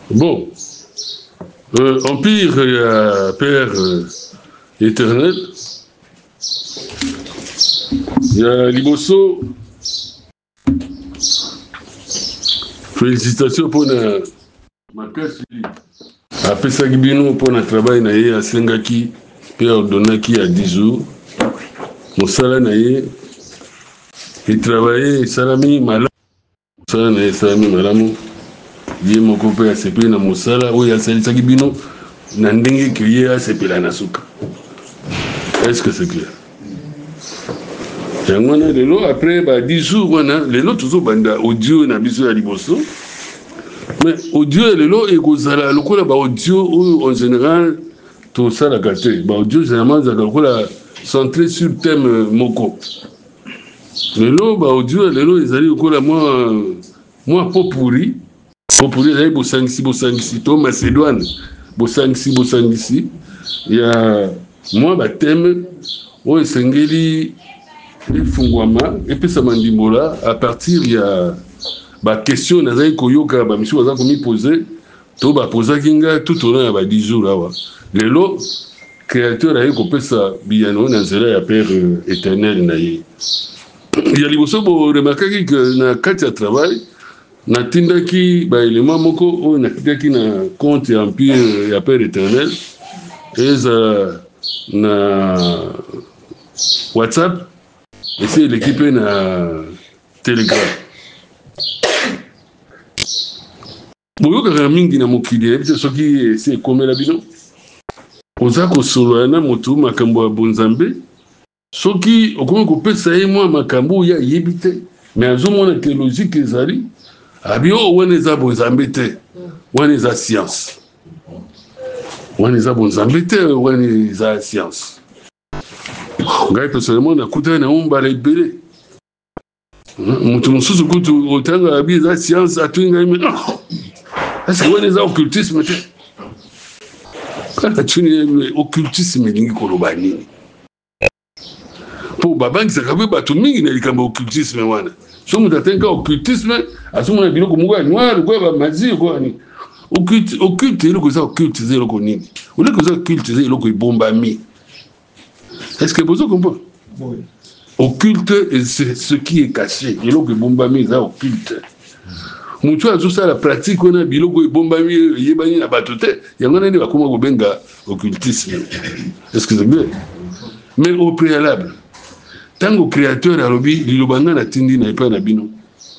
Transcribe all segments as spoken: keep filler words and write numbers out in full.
Bon, euh, Empire, il y a Père euh, éternel, il y a Liboso. Félicitations pour la makasi. Après ça, Gibino pour le travail na ye asengaki pe ordonnaki à dix jours. Mosala na ye, il travaillait salami malamu. Mosala na ye salami malamu. Ye moko pe asepeli na mosala oyo asalisaki bino na ndenge ke ye asepela na suka. Est-ce que c'est clair? Yango wana lelo après ba dix jours wana lelo toujours banda audio na biso ya liboso. Mais audio lelo ekozala lokola ba audio oyo en général to sala kate. Ba audio généralement za lokola centré sur thème moko. Lelo ba audio lelo ezali lokola moi moi popuri. Popuri ezali bosangisi bosangisi to Macédoine. Bosangisi bosangisi. Il y a moi ba thème oyo esengeli efungwama epesa mandimbola à partir il y a ba question nazali koyoka ba misu baza komi poser to ba poser kinga tout au long ya ba dix jours là lelo créateur ayi kopesa biyano na nzela ya père euh, éternel na ye ya liboso bo remarquaki que na kati ya travail na tindaki ba élément moko oyo na tindaki na compte ya empire ya père éternel eza na WhatsApp. Et c'est l'équipe na Telegram. Boyoka mingi na mokili ce qui c'est comme la bino. Oza ko solana motu makambo ya bonzambe. Soki okomi ko pesa ye moi makambo ya yebite. Mais azomona que logique ezali. Abio wana za bonzambe te. Wana za science. Wana za bonzambe te, wana za science. Ngai personnellement nakuta na umbala ibele mutu mususu kutu otanga abi za science atwinga ime est-ce que wani za occultisme te kana tuni occultisme ningi koloba nini po babangi sakabe batu mingi na likamba occultisme wana so mutu atenga occultisme asumu na biloko mugo ya noir ko ba mazi ko ni occulte occulte iloko za occulte zero ko nini uleko za occulte zero iloko ibombami. Est-ce que vous comprenez? Oui. Occulte, c'est ce qui est caché. Il y a que bombami ça occulte. Mutu azo ça la pratique on a biloko bombami yebani na batote. Yango nani ba koma ko benga occultisme. Est-ce que c'est bien? Mais au préalable, tango créateur alobi lilobanga na tindi na epa na bino.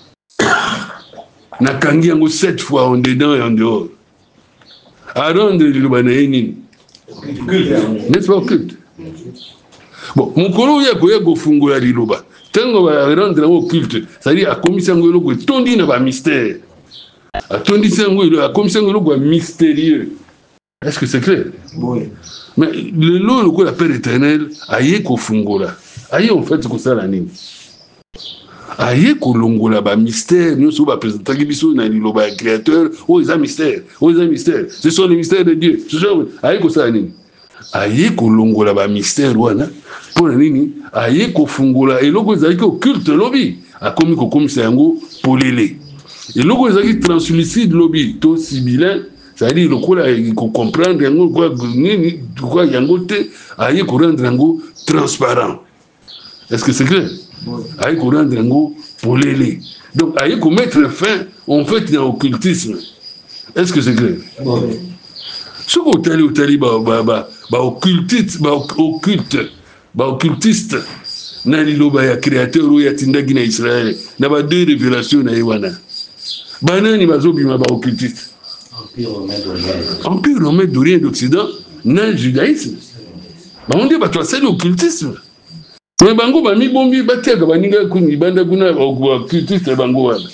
Na kangi yango sept fois en dedans et en dehors. Arondre lilobana nini? N'est-ce pas occulte? Bon, mon colo ya ko ya go fungula liloba. Tango ba rendre au culte, c'est-à-dire a commission ngolo ko tondi na ba mystère. A tondi sango a commission ngolo ko mystérieux. Est-ce que c'est clair? Oui. Mais le lot ko la père éternel aye ko fungula. Aye en fait ko sala nini? Aye ko longola ba mystère, nous so ba présenter biso na liloba créateur, oh ils a mystère, oh ils a mystère. Ce sont les mystères de Dieu. Ce sont aye ko sala nini? Aye ko longola ba mystère wana pour nini aye ko fungula eloko ezali ko culte lobby akomi ko komisa yango polele eloko ezali translucide lobby to sibyllin c'est-à-dire lokola ko comprendre yango quoi nini quoi yango te aye ko rendre yango transparent. Est-ce que c'est clair? Oui. Aye ko rendre yango polele donc aye ko mettre fin en fait dans occultisme. Est-ce que c'est clair? Oui. Ce qu'on tali ou tali ba ba ba ba occultiste ba occulte ba occultiste na liloba ya créateur ou ya tindagi na Israël na ba deux révélations na Yohana banani bazobima ba occultiste empire romain d'Orient d'Occident na judaïsme ba on dit ba toi c'est l'occultisme mais bango ba mi bombi ba tega baninga kuni banda kuna ba occultiste bango wana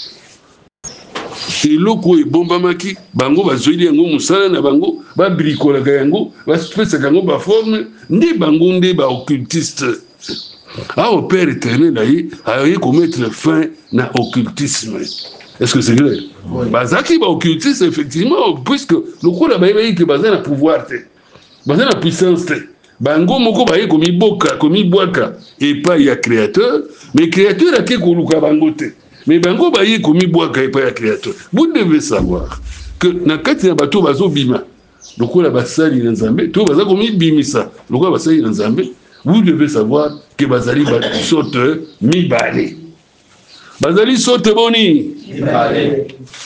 eloko ebombamaki bango bazoyeli yango mosala na bango babrikolaka yango bapesaka yango baforme nde bango nde baoccultiste ao père éternel aye aye komettre fin na occultisme. Est-ce que c'est clair? Oui. Bazaki baoccultiste effectivement puisque lokola bayebi ke baza na pouvoir te baza na puissance te bango moko baye komiboka komibwaka epai ya créateur mais créateur ake koluka bango te mais bango baye komi boaka epa ya créateur. Vous devez savoir que na kati na bato bazo bima lokola basali na nzambe to baza komi bimisa lokola basali na nzambe. Vous devez savoir que bazali ba sorte mibale. Bazali sorte boni mibale.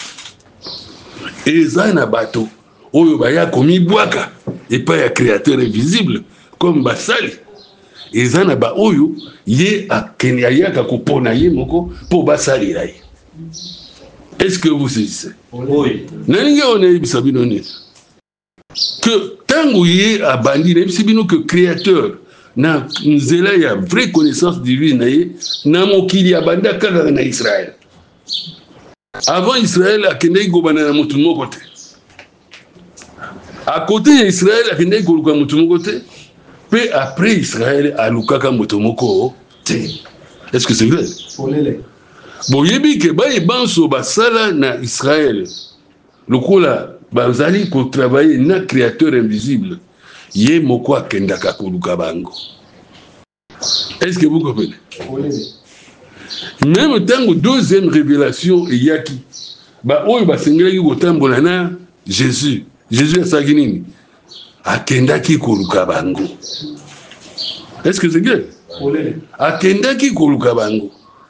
Eza na bato oyo baya komi boaka epa ya créateur invisible comme basali. Eza na ba oyo ye akenya yaka kopona ye moko po basali la ye. Est-ce que vous saisissez? Oui. Nalinga on est bisabino ni que tango ye abandi na bisabino que créateur na nzela ya vraie connaissance divine na ye na mokili abanda kaka na Israël. Avant Israël akende gobana na mutu moko te. À côté d'Israël akende goluka mutu moko te. Puis après Israël alukaka mutu moko te. Est-ce que c'est vrai? Bon yebi ke ba ebanso basala na Israël. Lokola bazali ko travailler na créateur invisible. Ye moko akendaka koluka bango. Est-ce que vous comprenez? Même tango deuxième révélation yaki ba oyo basengelaki kotambola na Jésus. Jésus asaki nini? Akendaki koluka bango. Est-ce que c'est clair? Akendaki koluka bango.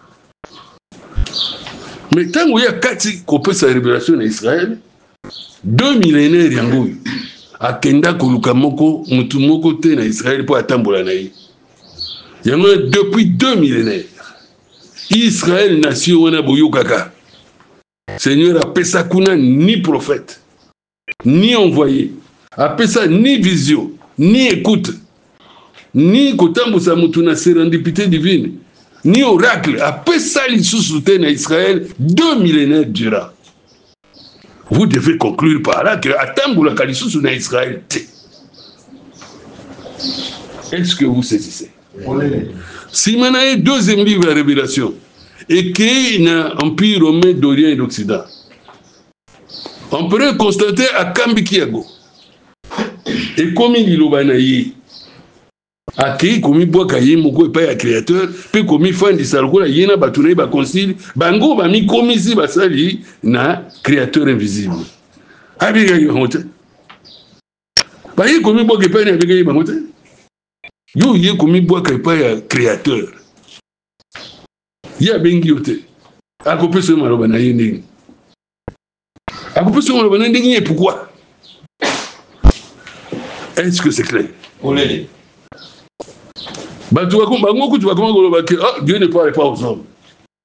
Mais tango ya kati kopesa révélation na Israël, deux millénaires yango akenda koluka moko mutu moko te na Israël po atambola na ye. Yango depuis deux millénaires. Israël nation wana boyokaka. Seigneur apesa kuna ni prophète, ni envoyé, apesa ni vision, ni écoute, ni kotambusa mutu na sérendipité divine, ni oracle, apesa lisusu te na Israël deux millénaires durant. Vous devez conclure par là que atambula kalisusu na Israël te. Est-ce que vous saisissez? Si maintenant il y a deuxième livre de Révélation et qu'il y a un empire romain d'Orient et d'Occident, on pourrait constater à Kambikiago et comme il y a qui comme il boit kaye moko pas ya créateur puis comme il fait des salgola yena batuna ba concile bango ba mi komisi basali na créateur invisible abiga yote ba yi comme il boit pas na abiga bangote yo ye comme il boit pas ya créateur ya bengi yote akope ce maloba na yending akope ce maloba na yending et pourquoi est-ce que c'est clair? Olé. Bah, tu vas comment tu vas comment ah, Dieu ne parle pas aux hommes.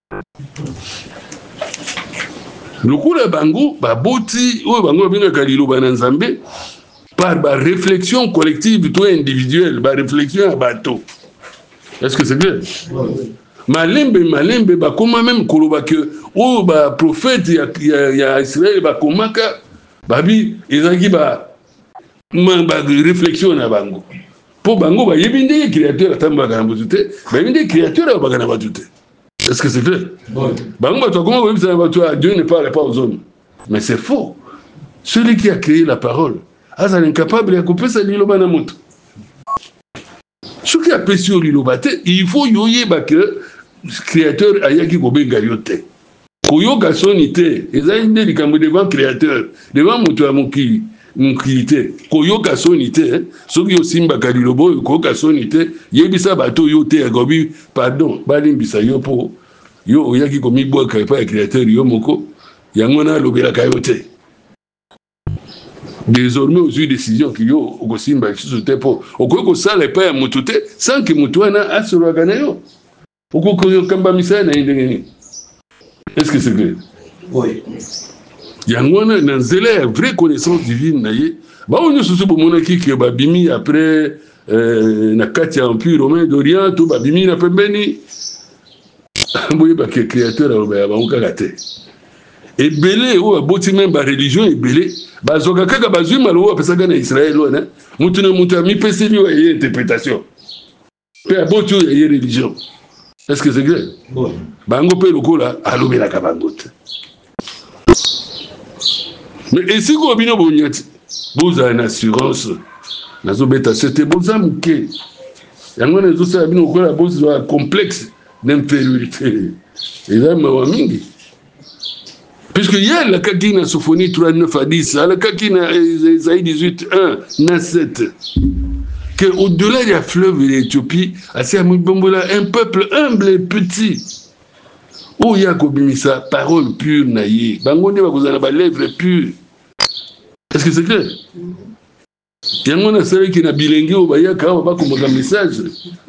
Le coup de bango, bah boti, ou bango bien kalilo bananzambe, par bah réflexion collective, toi individuelle, bah réflexion à bateau. Est-ce que c'est clair? Malembe, malembe, bah comment même koloba que, oh bah prophète, il y a, il y a Israël, bah comment que, bah bi, ils ont dit bah, bah réflexion à bango. Pour bango ba yebinde créateur atamba kana botute ba yebinde créateur ba kana batute. Est-ce que c'est clair? Bon. Bango ba to comment vous savez ba to Dieu ne parle pas aux hommes. Mais c'est faux. Celui qui a créé la parole, asa incapable de couper sa liloba na moto. Ce qui a péché au lilobate, il faut yoye ba que créateur ayaki ko benga yote. Koyoka sonité, ezalinde likambo devant créateur, devant moto ya mokili. Mukilité koyoka sonité soki osimba kalilobo koyoka sonité yebisa bato yo te gobi pardon balimbisa yo po yo oyaki komi boka pa créateur yo moko yango na lobela kayote désormais aux décisions que yo okosimba sute po okoyoko sala pa ya mutute sans que mutwana asoragana yo okokoyo kamba misana indengeni. Est-ce que c'est clair? Oui. Yangwana na nzela ya vraie connaissance divine na ye ba onyo susu bomonaki ke babimi après euh, na kati ya empire romain d'Orient to babimi na pembeni boye ba ke créateur aloba ba onka te ebele o aboti même ba religion ebele bazoka kaka bazwi malo apesaka na Israël wana mutu na mutu ami peseli wa ye interprétation pe aboti o ye religion. Est-ce que c'est clair? Bon bango pe lokola alobela ka bango te. Mais et si vous avez une assurance, c'était bon ça, mais il y a un complexe d'infériorité. eza mawa mingi. Puisque y a la kaki na Sophonie trente-neuf à dix, la kaki na Isaïe dix-huit, un, na sept, que au-delà du fleuve de l'Éthiopie, c'est un peuple humble et petit. Où y a kobimisa parole pure naïe, bangonde bakuzana ba lèvres pures. Est-ce que c'est clair? Il y a un seul qui n'a bilingue au bayaka, on va comme un message.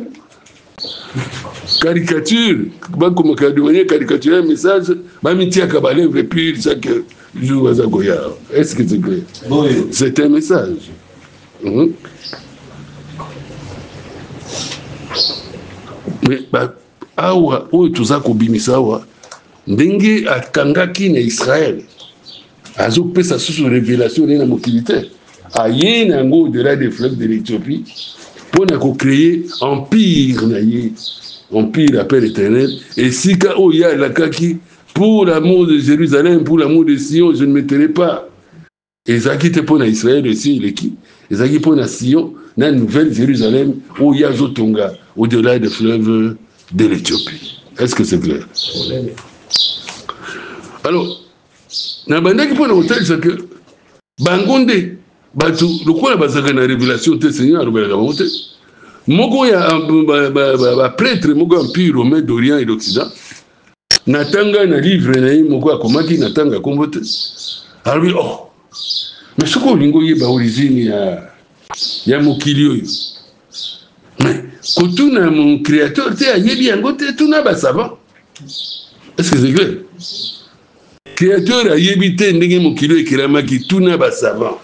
Caricature, ba comme un caricature un message, ba mitia ka ba lèvres pures chaque jour à Zagoya. Est-ce que c'est clair? Oui. C'est un message. Mm-hmm. Mais bah awa oyo toza kobimisa awa ndenge akangaki na Israël azopesa susu révélation na mokili te aye nango au-delà des fleuves de l'Éthiopie pour créer empire na ye empire à Père éternel et sika oya lakaki pour l'amour de Jérusalem, pour l'amour de Sion, je ne me tairai pas. Ezaki te pour Israël aussi l'équipe ezaki pour Sion na nouvelle Jérusalem oya zotonga au-delà des fleuves de l'Éthiopie. Est-ce que c'est clair? Alors, na bandaki pona hotel c'est que bangonde batu lokola bazaka na révélation te Seigneur alobelaka bango te moko ya ba prêtre moko empire romain d'Orient et d'Occident natanga na livre na ye moko akomaki natanga kombo te alobi oh mais soko olingo yeba origine ya ya mokili oyo mais kotuna mon créateur te ayebi yango te tuna ba savant. Est-ce que c'est clair? Créateur ayebi te ndenge mokili ekelamaki tuna ba savant.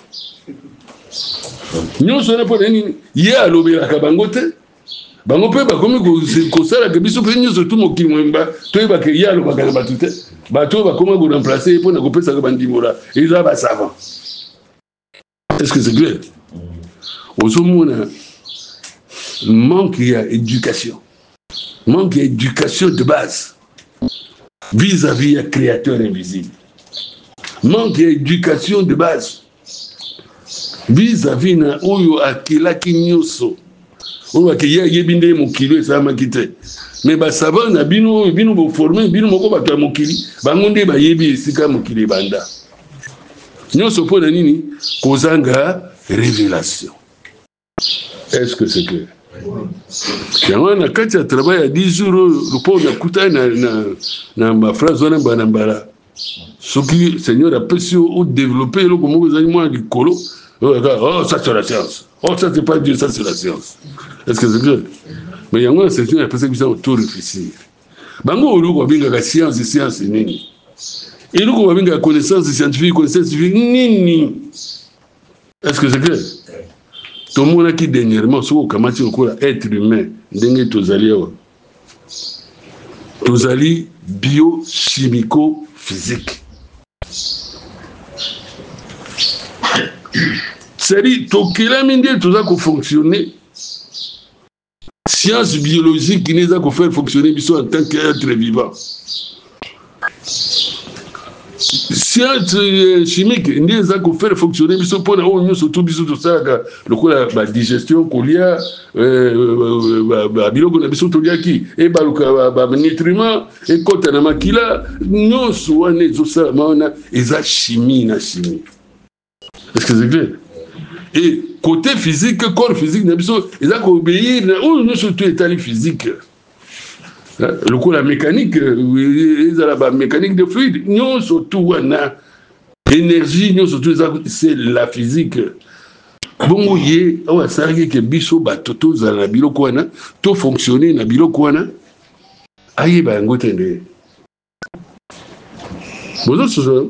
Nyonso na pona nini ye alobelaka bango te bango mpe bakomi kosalaka biso mpe nyonso tu mokili mwemba toyebaka ye alobaka na bato te bato bakoma koremplace ye mpona kopesaka bandimola eza ba savant. Est-ce que c'est clair? Ozomona manque d'éducation, manque d'éducation de base vis-à-vis du créateur invisible, manque d'éducation de base vis-à-vis na oyo akelaki nyoso oyo akeya yebinde mokili esamaki te mais basava na bino bino boforme bino moko bato ya mokili bango nde bayebi esika mokili banda nyoso mpo na nini kozanga révélation. Est-ce que c'est clair? Yango na kati ya travail ya dix jours lupo na kuta na na na ma phrase wana bana mbala soki Seigneur apesi au développer le comme vous avez moi likolo oh ça c'est la science, oh ça c'est pas Dieu, ça c'est la science. Est-ce que c'est clair? Mais yango c'est une personne qui s'est autour réfléchir bango olu ko binga ka science science nini et lu ko binga connaissance scientifique connaissance scientifique nini. Est-ce que c'est clair? Tout le monde qui dernièrement sur comment tu être humain ndenge tozali awa tozali biochimico physique c'est-à-dire tokelami nde toza ko fonctionner science biologique qui nous a ko faire fonctionner biso en tant qu'être vivant. Science chimique nde za ko faire fonctionner biso pona o nyoso to biso to saka lokola ba digestion kolia ba biloko na biso to liaki e ba luka ba nutriments e kota na makila nyoso wane zo sala maona eza chimie na chimie. Est-ce que c'est clair? Et côté physique, corps physique na biso eza ko obéir na o nyoso to état physique. Le coup la mécanique, la mécanique de fluide, nous surtout wana énergie, nous surtout c'est la physique. Bon yé, on ça que biso batoto za na biloko wana, to fonctionner na biloko wana. Aye ba ngotende. Bozo sozo.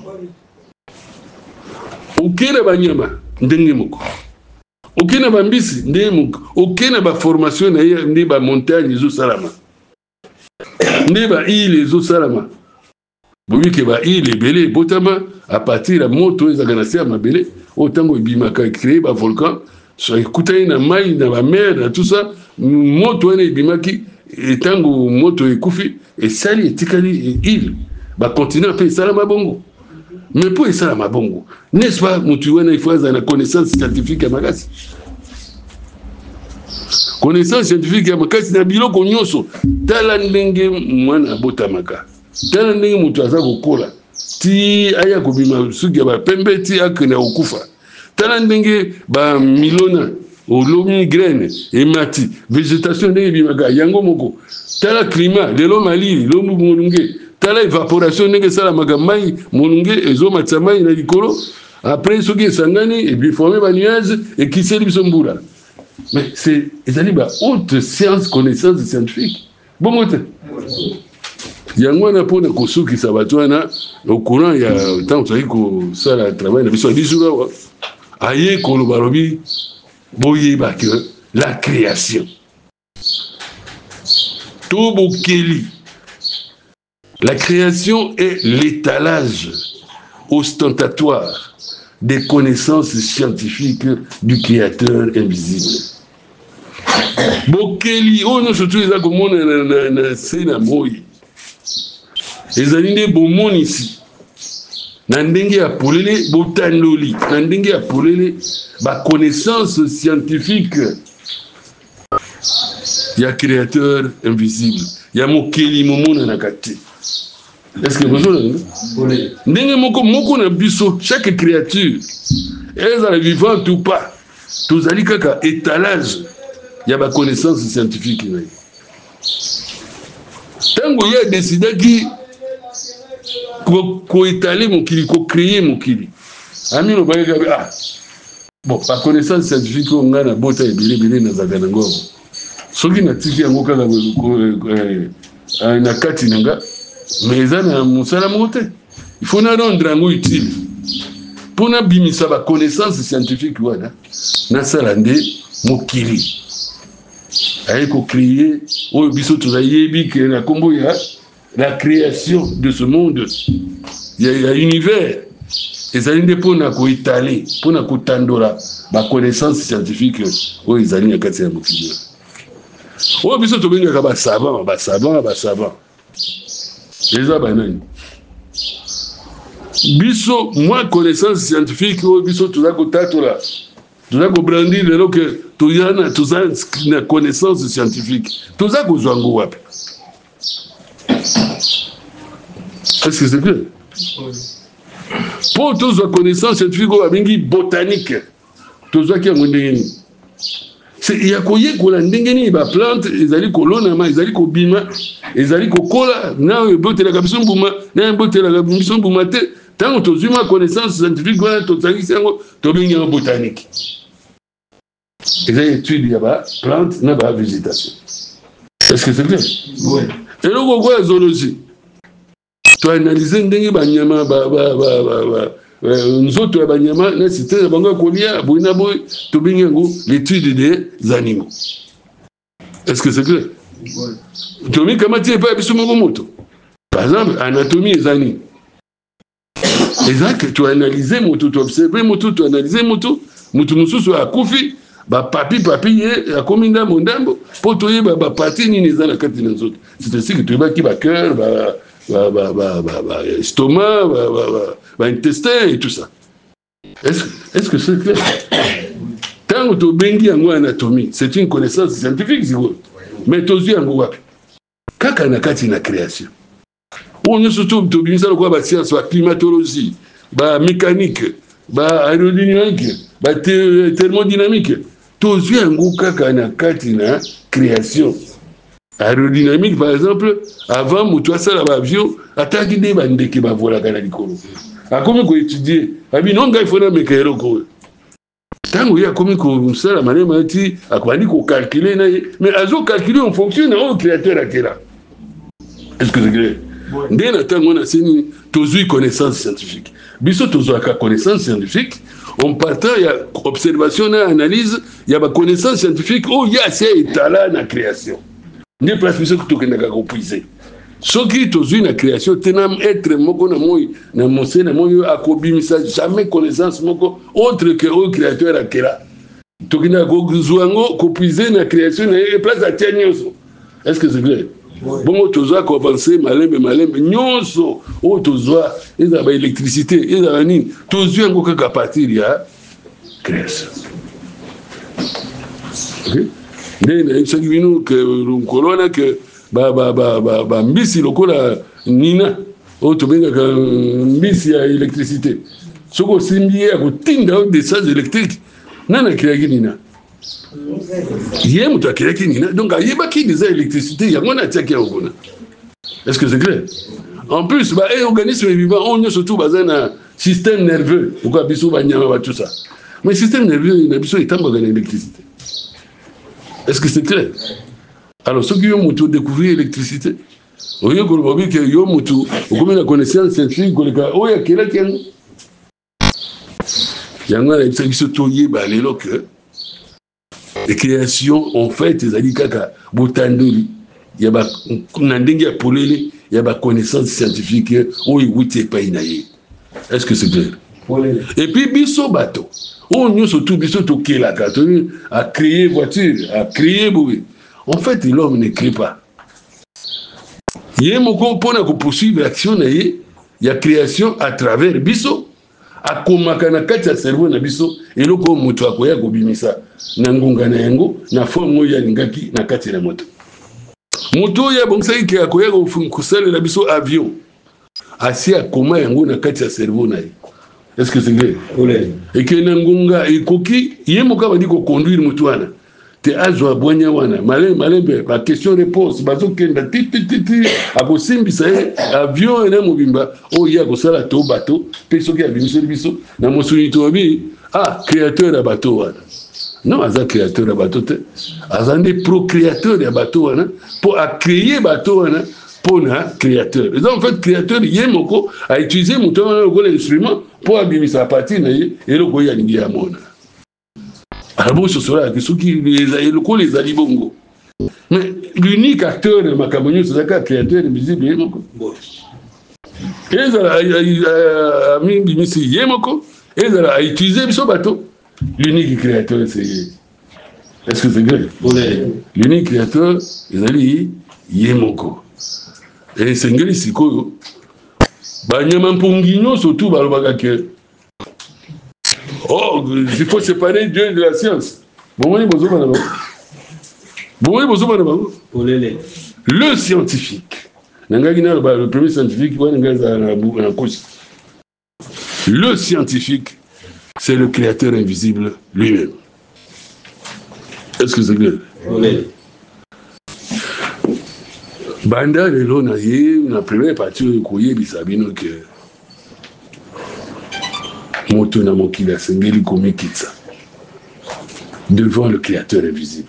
Okena banyama ndenge moko. Okena bambisi ndenge moko. Okena ba formation na ye ndi ba montagne zo salama. Neba il les salama bobi ke ba il belé botama à partir la moto ezagana à mabele autango ibimaka créer ba volcan so écouter na mai na ba mer na tout ça moto ene ibimaki etango moto ekufi et sali etikali il ba continuer pe salama bongo mais pour salama bongo n'est-ce pas mutu wana il faut avoir la connaissance scientifique à magasi connaissance scientifique ya makasi na biloko nyonso tala ndenge mwana botamaka tala ndenge mutu aza kokola ti aya kobima suki ya bapembe ti akende kokufa tala ndenge ba milona olomi graine emati végétation ndenge bimaka yango moko tala climat lelo malili lomu molunge tala évaporation ndenge esalamaka mai molunge ezomatisa mai na likolo après soki esangani ebiforme ba nuage ekiseli biso mbula. Mais c'est une haute science, connaissance scientifique. Bon, moi, il y a un peu de choses qui sont au courant, il y a tant que ça, le travail, il y a dix jours, aïe, Kolobalobi, Boye Bake, la création. Tobo Kelly. La création est l'étalage ostentatoire des connaissances scientifiques du créateur invisible. Bokeli, oh non, surtout les agomons na sena moyi. Les années bomon ici. Nandenge a polele botanoli, nandenge a polele ba connaissance scientifique. Il y a créateur invisible. Il y a mokeli momona nakati. Est-ce que vous avez ndenge moko moko na biso chaque créature elle est vivante ou pas tous ali kaka étalage il y a ba connaissance scientifique là tango ya décidé qui ko ko étaler mokili ko créer mokili ami no ba ah bon ba connaissance scientifique on ngana bota ebile bile na zaka ngo soki na tiki yango kaka ko na kati nanga mais ça n'a pas monté. Il faut nous rendre un utile. Pour nous bimisa ba connaissance scientifique voilà. Na salande mokili. Aïe ko créer o biso tozayebi que la combo ya la création de ce monde. Il y a, il y a univers. Et ça inde pour na ko étaler, pour na ko tandora ba connaissance scientifique o izali ya kati ya mokili. O biso to benga ka ba savant, ba savant, ba savant. Les abanani. Biso, moi, connaissance scientifique, biso, tout ça, tout là. Tout ça, qu'on brandit, le que tout ça, tout ça, une connaissance scientifique. Tout ça, qu'on soit en gouap. Est-ce que c'est clair? Pour tout ça, connaissance scientifique, on a bien botanique. Tout ça, qui est un il y a quoi que la ndengeni ba plante ezali kolona ma ezali kobima ezali kokola na bote la kabiso mbuma na bote la kabiso mbuma te tant to zuma connaissance scientifique wala to tsangisi yango to bingi en botanique ezali étude ya ba plante na ba végétation. Est-ce que c'est clair? Oui. Et le quoi zoologie to analyser ndenge ba nyama ba ba ba ba nzoto ya banyama na cité banga kolia boina boy to bingengo l'étude des animaux. Est-ce que c'est clair? Oui. To mi kama tie pa biso moko moto. Par exemple, anatomie des animaux. Exact, tu analyser moto, tu observer moto, tu analyser moto, moto mususu akufi ba papi papi ye akominda mondambo po to ye ba ba parti ni nezana kati na nzoto. C'est ainsi que tu ba ki ba cœur ba ba ba ba ba ba estomac ba ba ba ba intestin et tout ça. Est-ce est-ce que c'est clair? Tant que bengi yango anatomie, c'est une connaissance scientifique zigo. Mais tozu yango wapi? Kaka na kati na création. On est surtout to bimisa lo kwa ba science ba climatologie, ba mécanique, ba aérodynamique, ba thermodynamique. Tozu yango kaka na kati na création. Aérodynamique, par exemple, avant, mutu asala ba avion, ataki de ba ndeke ba vola kana likolo. Akomi ko étudier, abi non ga ifona mekero ko. Tango ya komi ko musala manema ati akwani ko calculer na mais azo calculer en fonction de au créateur akela. Est-ce que c'est clair? Ndé na tango na seni tozu connaissance scientifique. Biso tozu ka connaissance scientifique, on partant ya observation na analyse, ya ba connaissance scientifique, oh ya c'est étalé na création. N'est pas ce que tu as compris. Ce qui est une la création, tu n'as être moko na moi, na monsé na moi, à kobimisa jamais connaissance moko autre que au créateur à kera. Tu n'as pas compris la création et place à tienyoso. Est-ce que c'est clair? Bon, tu dois compenser malembe malembe nyonso, oh tu dois, il y a l'électricité, il y a nini, tu dois encore qu'à partir de la création. Ok? nde soki bino ke kolona ke ba ba ba ba ba mbisi lokola nina o to benga ka mbisi ya électricité soko simbi ya kotinda des charges électriques nana kiraki nina yé mutu akiraki nina donc ayebaki des électricité yango na tiaki yango na. Est-ce que c'est clair? En plus ba e organisme vivant on surtout bazan na système nerveux pourquoi biso ba nyama ba tout ça mais système nerveux na biso etamba na électricité. Est-ce que c'est clair? Alors ceux qui ont mutu découvrir l'électricité au lieu que le bobby que yo mutu comme la connaissance scientifique que le cas oh ya kila ken yango na biso toyé ba lelo que les créations en fait ezali kaka botandoli ya ba na ndenge ya polele ya ba connaissance scientifique o ikuti pa inaye. Est-ce que c'est clair? Et puis biso bato on nous surtout biso to kelaka to a créer voiture a créer boué en fait l'homme ne crée pas yé moko pona ko poursuivre l'action na yé ya création à travers biso a komaka na kati ya cerveau na biso eloko moto akoya ko bimisa na ngunga na yango na forme ya lingaki na kati na moto moto ya bongsa ki akoya ko kusala na biso avion asi akoma yango na kati ya cerveau na ye. Est-ce que c'est vrai? Et que Nangunga et Koki, Yemoka va dire qu'on conduit le moutouana. Te azwa boanya wana. Malé, malé, la question-réponse. Bazo kenda, ti, ti, ti, ti. Ako simbi sa avion ena mobimba. Oh, ya ko sala to bateau. Peso ki abimi sur biso. Na mosuni to abi. Ah, créateur à bateau wana. Non, aza créateur à bateau te. Aza ne procréateur à bateau wana. Pour a créer bateau wana. Pour un créateur. Et donc, en fait, créateur, Yemoko a utilisé mon instrument pour abîmer sa partie et le Goya Ningia Mona. Alors, ce sera ceux qui les alibongo. Mais l'unique acteur de Macabonio, c'est le créateur invisible Yemoko. Et il a mis Bimisi Yemoko et il a utilisé son bateau. L'unique créateur, c'est. Est-ce que c'est vrai? L'unique créateur, il a dit Yemoko. Et c'est ngeli sikoyo banyama mpongino surtout balobaka que oh il faut séparer Dieu de la science. Bon oui bozo bana bon oui bozo bana le scientifique nangaki na le premier scientifique wana ngaza na na coach. Le scientifique c'est le créateur invisible lui-même. Est-ce que c'est clair? Oui. Banda lelo na ye na première partie koye bisabino que moto na mokila sengeli komikitsa devant le créateur invisible.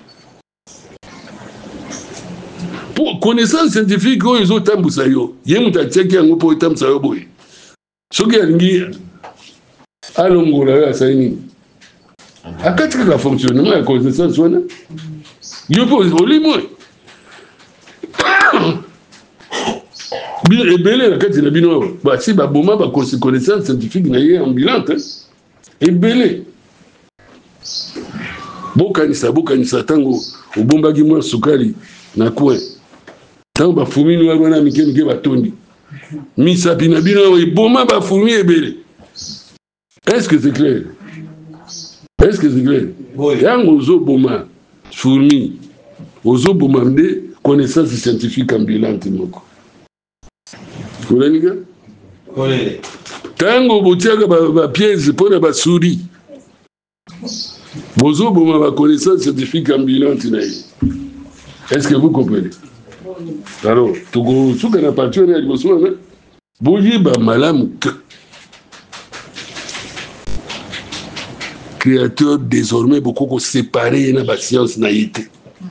Pour connaissance scientifique ils ont tambusa yo ye muta tcheki yango po tambusa yo boy soki alingi alongola ya saini akati ka fonctionnement ya connaissance wana yo po olimo bien ebele la kati na bino ba si ba boma ba connaissance scientifique na ye ambulante ebele bokanisa bokanisa tango obombaki mwa sukali na kwe tango ba fumini wa wana mike mike batondi misapi na bino eboma ba fumini ebele. Est-ce que c'est clair? Est-ce que c'est clair? Yango zo boma fumini ozo boma nde connaissance scientifique ambulante moko. Kolaniga? Kolele. Tango botiaka ba, ba pièce pour ba souris. Bozo boma ba connaissance scientifique ambulante na ye. Est-ce que vous comprenez? Alors, togo souka na partir ya liboso na boyi ba malamu que créateur désormais beaucoup séparé na ba science na yete.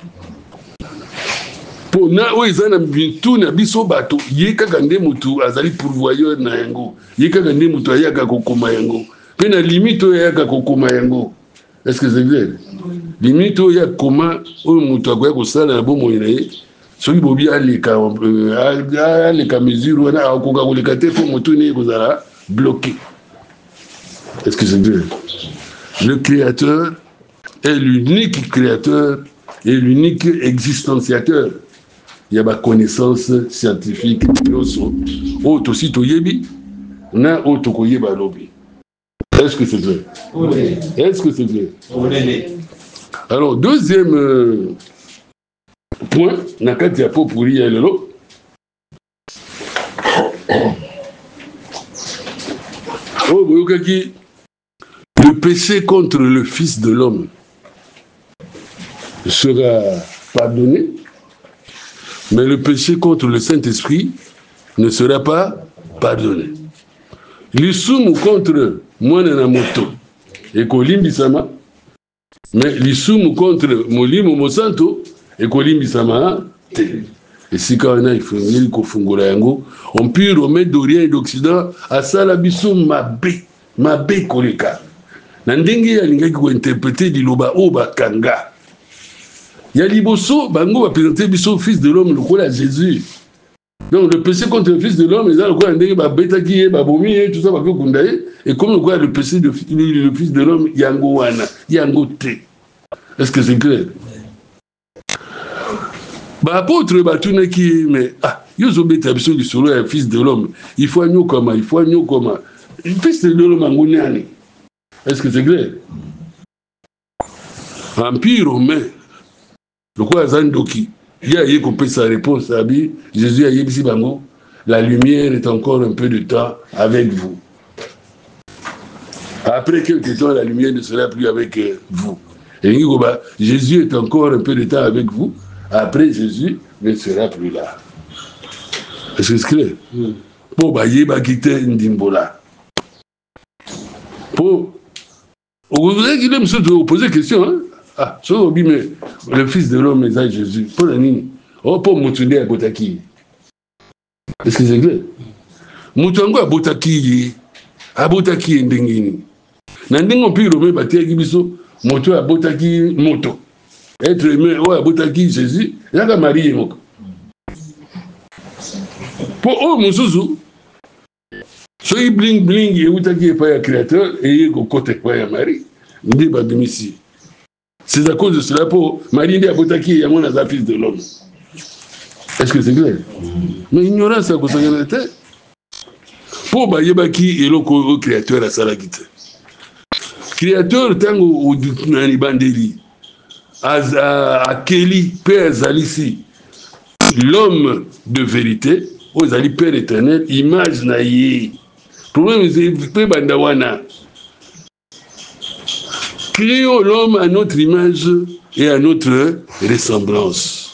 Pour na oizana bintu na biso bato yeka kande mutu azali pourvoyeur na yango yeka kande mutu ayaka kokoma yango pe na limite ayaka kokoma yango. Est-ce que c'est vrai? Limite ya koma o mutu akoya ko sala na bomo ina soki bobi aleka aleka mesure wana akoka koleka te ko mutu ne kozala bloqué. Est-ce que c'est vrai? Le créateur est l'unique créateur et l'unique existentiateur. Il y a ma connaissance scientifique autre aussi toyebi na autre koyeba lobi. Est-ce que c'est vrai? Oui. Est-ce que c'est vrai? Oui. Alors deuxième euh, point na kati ya popuri ya lelo oh boyokaki le péché contre le Fils de l'homme sera pardonné, mais le péché contre le Saint-Esprit ne sera pas pardonné. Lisumu contre mwana na moto ekolimbisama, mais lisumu contre molimo mosanto ekolimbisama te. Esika wana ifungeli kofungola yango empire romain d'Orient et d'Occident asala biso mabe mabe koleka na ndenge alingaki kointerpréter liloba o bakanga ya liboso bango va présenter biso fils de l'homme lokola Jésus. Donc le péché contre le Fils de l'homme, ils ont le ndenge ba betaki ba bomi et tout ça ba kunda et comme le quoi le péché de le Fils de l'homme yango wana yango te. Est-ce que c'est clair? Bah apôtre batuna qui mais ah yozo beta biso du solo un Fils de l'homme, il faut agno comment il faut agno comment le Fils de l'homme ngoniani. Est-ce que c'est clair? Empire romain le quoi zandoki il y a eu coupé sa réponse à Abi. Jésus a dit bango, la lumière est encore un peu de temps avec vous. Après quelques temps, la lumière ne sera plus avec vous. Et Jésus est encore un peu de temps avec vous. Après, Jésus ne sera plus là. Est-ce que c'est clair? Pour bailler quitter Ndimbola. Pour vous avez dit me poser une question, hein? Ah, mais le Fils de l'homme est Jésus. Pour la nini. Oh, pour Moutoundé à Botaki. Est-ce que c'est clair? Moutoungo à Botaki. À Botaki Ndengini. Nandengo pi Romé Batia Gibiso. Moto à Botaki Moto. Être aimé, oh, à Botaki Jésus. Il y a Marie et Moko. Pour oh, Mousouzou. Soy bling bling, et Outaki est pas un créateur, et il y a côté pas un mari. Ndi Babimisi. C'est à cause de cela pour Marie à Botaki et mon Fils de l'homme. Est-ce que c'est clair? Mais ignorance à cause de la tête. Pour Bayebaki et le créateur à Salakite. Créateur, tant au Nani à Kelly, Père Zalissi, l'homme de vérité, aux Ali Père éternel, image naïe. Problème, c'est que Bandawana. Créons l'homme à notre image et à notre ressemblance.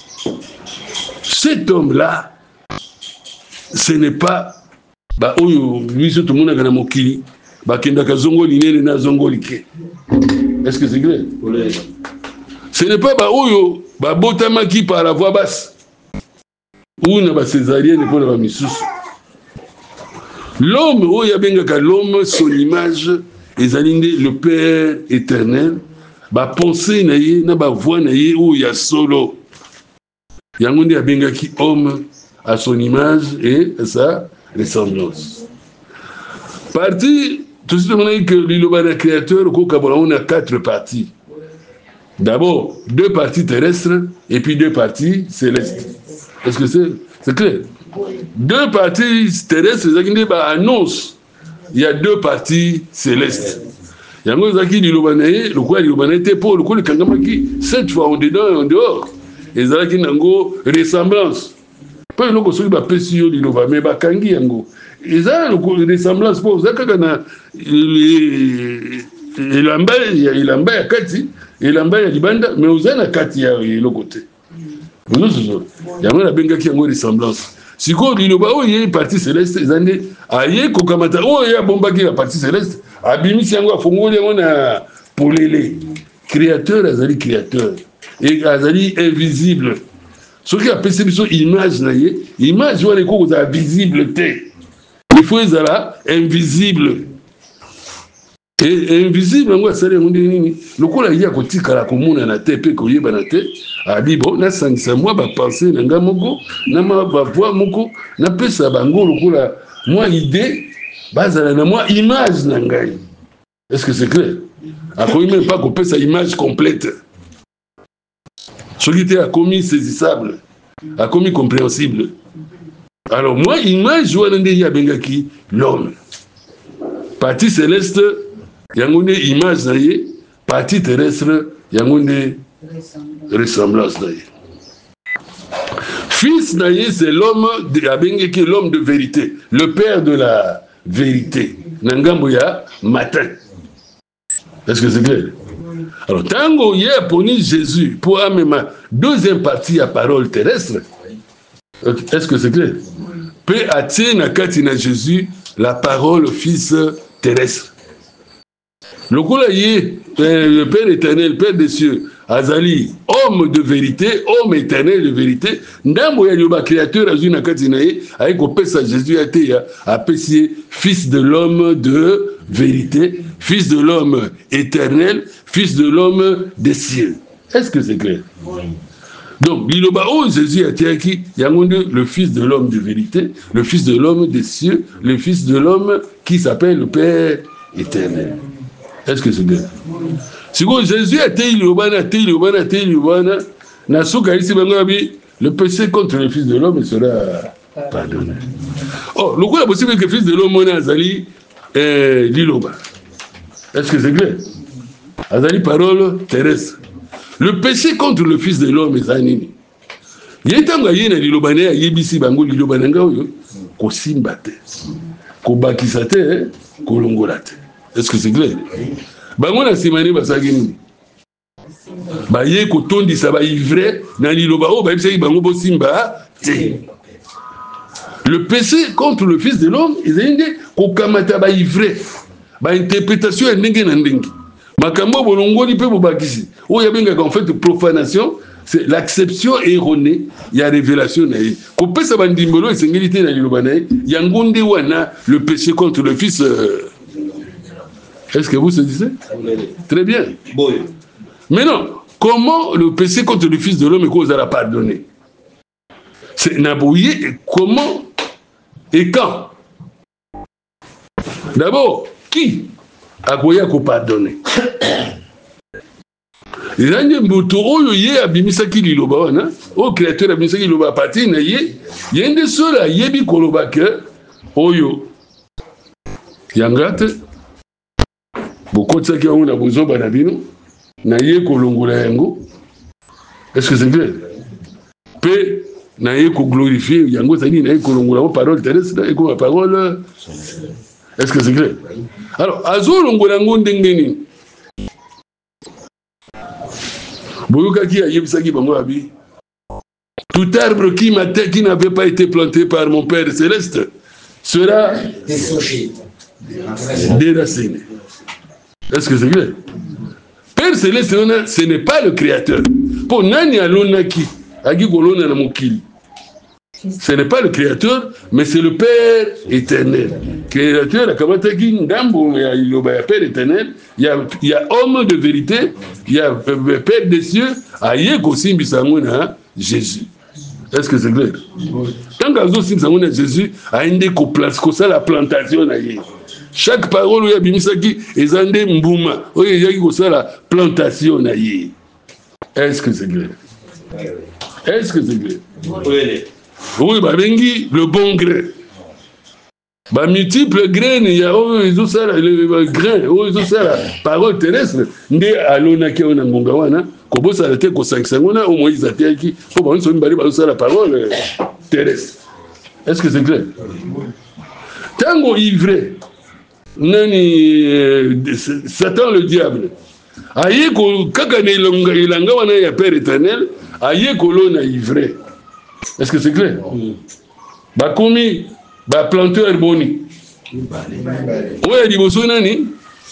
Cet homme-là, ce n'est pas bah oyo lui tout le monde a gagné mokili bah kenda kazongo linene na zongo like. Est-ce que c'est clair? Ce n'est pas bah oyo bah botamaki par la voix basse ou na ba césarienne pour la misusu. L'homme oyo abengaka l'homme son image ezalinde le Père éternel ba pensée na ye na ba voix na ye ou ya solo yango ndi abengaki homme à son image et à sa ressemblance. Partie tout de suite on a dit que le créateur on a quatre parties. D'abord deux parties terrestres et puis deux parties célestes. Est-ce que c'est c'est clair? Deux parties terrestres c'est ba annonce. Il y a deux parties célestes. Il y a un autre qui dit le quoi l'humanité pour le coup le kangamaki cette fois en dedans et en dehors. Et ça qui nango ressemblance. Pas le ko ba pesio di nova mais ba kangi yango. Et ça le ressemblance pour ça kana il lamba il lamba ya kati il lamba ya libanda mais uzana kati ya le côté. Vous savez ya ngona benga ki yango ressemblance. Siko liloba o yé partie céleste ezande aye ko kamata o ya bomba ki la partie céleste abimisi yango afungoli yango na polele. Créateur azali créateur et azali invisible. Ce qui a passé biso image na ye image wana ko za visible te. Il faut ezala invisible. Et invisible ngo asali ngundi nini lokola ya kotikala komona na te pe koyeba na te abibo na sangisa moi ba penser na ngamoko na ma ba voix moko na pesa bango lokola moi idée bazala na moi image na ngai. Est-ce que c'est clair? A ko même pas ko pesa image complète. Ce qui était a commis saisissable, a commis compréhensible. Alors moi image wana ndi ya bengaki l'homme. Partie céleste yangonde image na ye, partie terrestre yangonde ressemblance na ye. Fils naïe, c'est l'homme de, l'homme de vérité, le père de la vérité. Nangamboya matin. Est-ce que c'est clair? Alors, tango y a pour Jésus, pour amener ma deuxième partie à parole terrestre. Est-ce que c'est clair? Peut atteindre à Jésus la parole fils terrestre. Le coup là, le Père éternel, Père des cieux, Azali, homme de vérité, homme éternel de vérité, Ndambo ya yoba créateur azui na katinaye, avec au pesa Jésus a été apprécié fils de l'homme de vérité, fils de l'homme éternel, fils de l'homme des cieux. Est-ce que c'est clair? Oui. Donc, l'Iloba, oh Jésus a été qui? Le fils de l'homme de vérité, le fils de l'homme des cieux, le fils de l'homme qui s'appelle le Père éternel. Est-ce que c'est bien? Si Jésus a été l'Iloba, a été l'Iloba, a été l'Iloba, le péché contre le fils de l'homme sera pardonné. Oh, le coup est possible que le fils de l'homme a Azali l'Iloba. Est-ce que c'est clair? Azali parole terrestre. Le péché contre le fils de l'homme est anini. Il y a un temps où il y a un Lilobane, il y a un Lilobane, ko simbate, ko bakisate, ko longolate. Est-ce que c'est clair? Bango na simani basagini. Ba ye ko tondi sa ba ivre na Liloba o ba yebisa bango bo simba te. Le péché contre le fils de l'homme est inde ko kamata ba ivre. Ba interprétation ndenge na ndenge. Makambo bolongoli pe bobakisi. O yabenga en fait profanation, c'est l'acception erronée, il y a révélation naïe. Ko pesa bandimbolo esengilité na Liloba naïe, yangonde wana le péché contre le fils. Euh... Est-ce que vous se disiez? Très bien. Mais non, comment le péché contre le fils de l'homme est cause à la pardonner? C'est Nabouye, comment et quand? D'abord, qui a quoi qu'on pardonner? Il y a un bouton, il y a un bimisaki liloba, au créateur bimisaki liloba parti, il y a un des seuls à yebi koloba que, oyo, yangate, beaucoup de ça qui ont besoin de banabino, naye kolongola yango. Est-ce que c'est clair? Pe naye ko glorifier yango tani naye kolongola parole terrestre naye ko parole. Est-ce que c'est clair? Alors azo longola yango ndengeni. Boyoka ki ayebisaki bango abi. Tout arbre qui m'a qui n'avait pas été planté par mon Père céleste sera défauché, déraciné. Est-ce que c'est clair? Père céleste, ce n'est pas le créateur. Pour nani alonaki, agi kolona na mokili. Ce n'est pas le créateur, mais c'est le Père éternel. Créateur, la kamataki ndambo ya iloba ya Père éternel, il y a il y a homme de vérité, il y a Père des cieux, aye ko simbisa ngona Jésus. Est-ce que c'est clair? Tant que simbisa ngona Jésus, ainde ko place ko ça la plantation na ye. Chaque parole où il y a bimisaki ezande mbuma oyo yaki ko ça la plantation na ye. Est-ce que c'est clair? Est-ce que c'est clair? Oui. Oui, bah bengi le bon grain. Bah multiples graines, il y a oh ils ont ça le grain, oh ils ont ça la parole terrestre. Ndé alona ki ona ngonga wana, ko bosa la te ko sankisangona au moins ils ateki, faut ba nso mbali ba ça la parole terrestre. Est-ce que c'est clair? Tango ivre nani euh, Satan le diable. Aye ko kaka ne longa ilanga wana ya Père éternel, aye ko lona ivre. Est-ce que c'est clair? Mm. Bah commis, bah planteur boni. Ouais, dit bosso nani?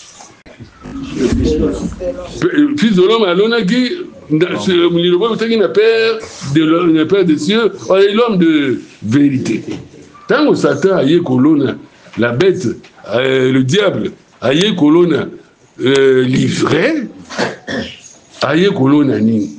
Fils de l'homme alona qui le voit qui n'a père de l'homme, père des cieux, l'homme de vérité. Tant que Satan aye kolona la bête, euh, le diable aye kolona euh, l'ivraie, aye kolona ni.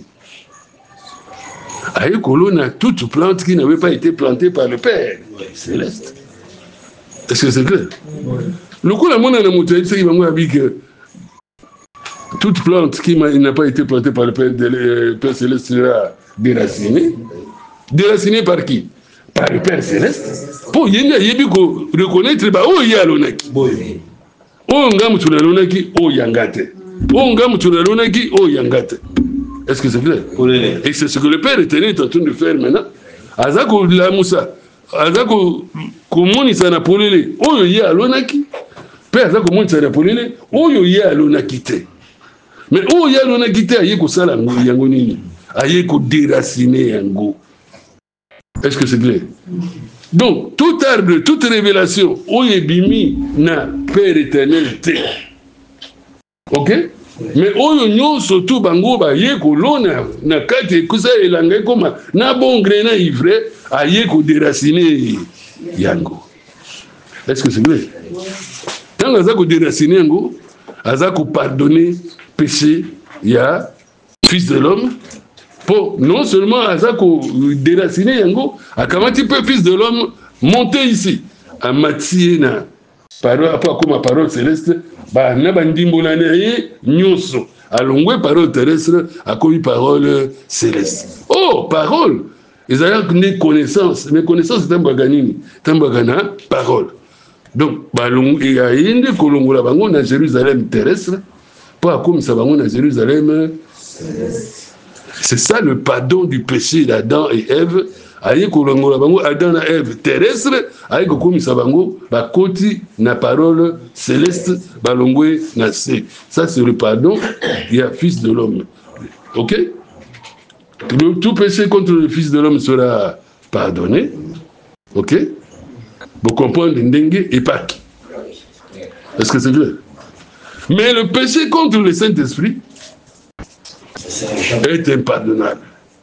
Aïe colonna toute plante qui n'avait pas été plantée par le Père céleste. Est-ce que c'est clair? Le coup, la monde a montré que toute plante qui n'a pas été plantée par le Père, le Père céleste sera déracinée. Déracinée par qui? Par le Père céleste. Pour y reconnaître, oh y a l'onaki. Oh ngam tu l'onaki, oh yangate. Oh ngam tu l'onaki, oh yangate. Est-ce que c'est clair? Et c'est ce que le Père éternel est en train de faire maintenant. aza kolamusa aza komonisa na polele oyo ye alonaki mpe aza komonisa na polele oyo ye alonaki te. Mais oyo ye alonaki te aye kosala yango nini? Aye kodéraciner yango. Est-ce que c'est clair? Donc tout arbre, toute révélation oyo ebimi na Père éternel te. Ok? Mais oyo nyonso tu bango baye kolona na kati ekusa elanga ekoma na bongre na ivre aye kodéraciner yango. Est-ce que c'est clair? Tant aza kodéraciner yango aza kopardonner péché ya fils de l'homme pour non seulement aza kodéraciner yango akamati pe fils de l'homme monter ici à Matthieu na parole après comme parole céleste ba na bandimbola na ye nyonso alongwe parole terrestre akomi parole céleste. Oh parole ils ont une connaissance mais connaissance tambaga nini tambaga na parole. Donc balong et inde kolongola bango na Jérusalem terrestre pour akomisa bango na Jérusalem céleste. C'est ça le pardon du péché d'Adam et Ève. Aye kolongola bango Adam na Ève terrestre aye kokomisa bango bakoti na parole céleste balongwe na se. Ça c'est le pardon du fils de l'homme. OK? Le, tout péché contre le fils de l'homme sera pardonné. OK? Vous comprenez ndenge et pas qui. Est-ce que c'est clair? Mais le péché contre le Saint-Esprit est impardonnable.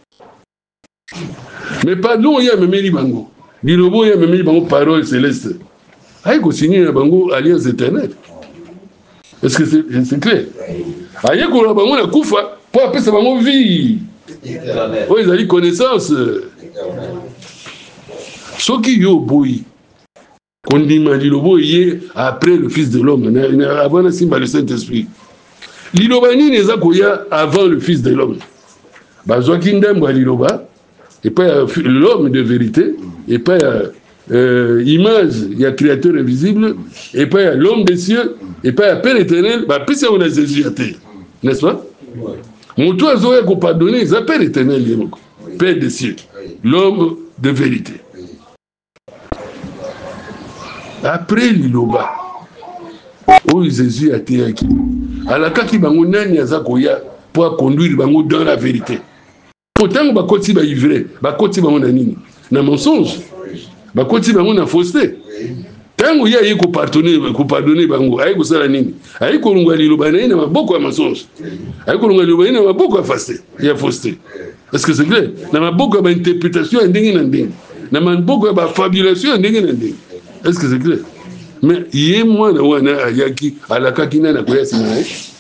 Mais pardon, il y a même les bango. Lilobo, il y a même les bango parole céleste. Aïe, qu'on signe la bango alliance éternelle. Est-ce que c'est clair? Aïe, qu'on la bango la koufa pour appeler sa bango vie. Oh, ils ont dit connaissance. Ce qui y a au bout, qu'on dit Lilobo, il est après le Fils de l'homme, avant le symbole du Saint-Esprit. Lilobani n'est pas avant le Fils de l'homme. Bazouakindem wa Liloba. Et pas l'homme de vérité, et pas euh, image, il y a créateur invisible, et pas l'homme des cieux, et pas Père éternel, bah, puis on a Jésus à terre. N'est-ce pas? Mon toit, ils ont pardonné, c'est Père éternel, Père des cieux, l'homme de vérité. Après l'Iloba, où Jésus a terre, à la kaki bango nani azakoya pour conduire bango dans la vérité. Pourtant, bakoti ba ivre, bakoti ba mona nini, na mensonge, bakoti ba mona fausseté. Tango ya yeko pardonner, ko pardonner bango, ayi ko sala nini, ayi ko lungwa liloba na ina maboko ya mensonge, ayi ko lungwa liloba ina maboko ya fausseté, ya fausseté. Est-ce que c'est clair? Na maboko ba interprétation ndenge na ndenge, na maboko ba fabulation ndenge na ndenge. Est-ce que c'est clair? Mais yé moi na wana ayaki alaka kina na koya sina.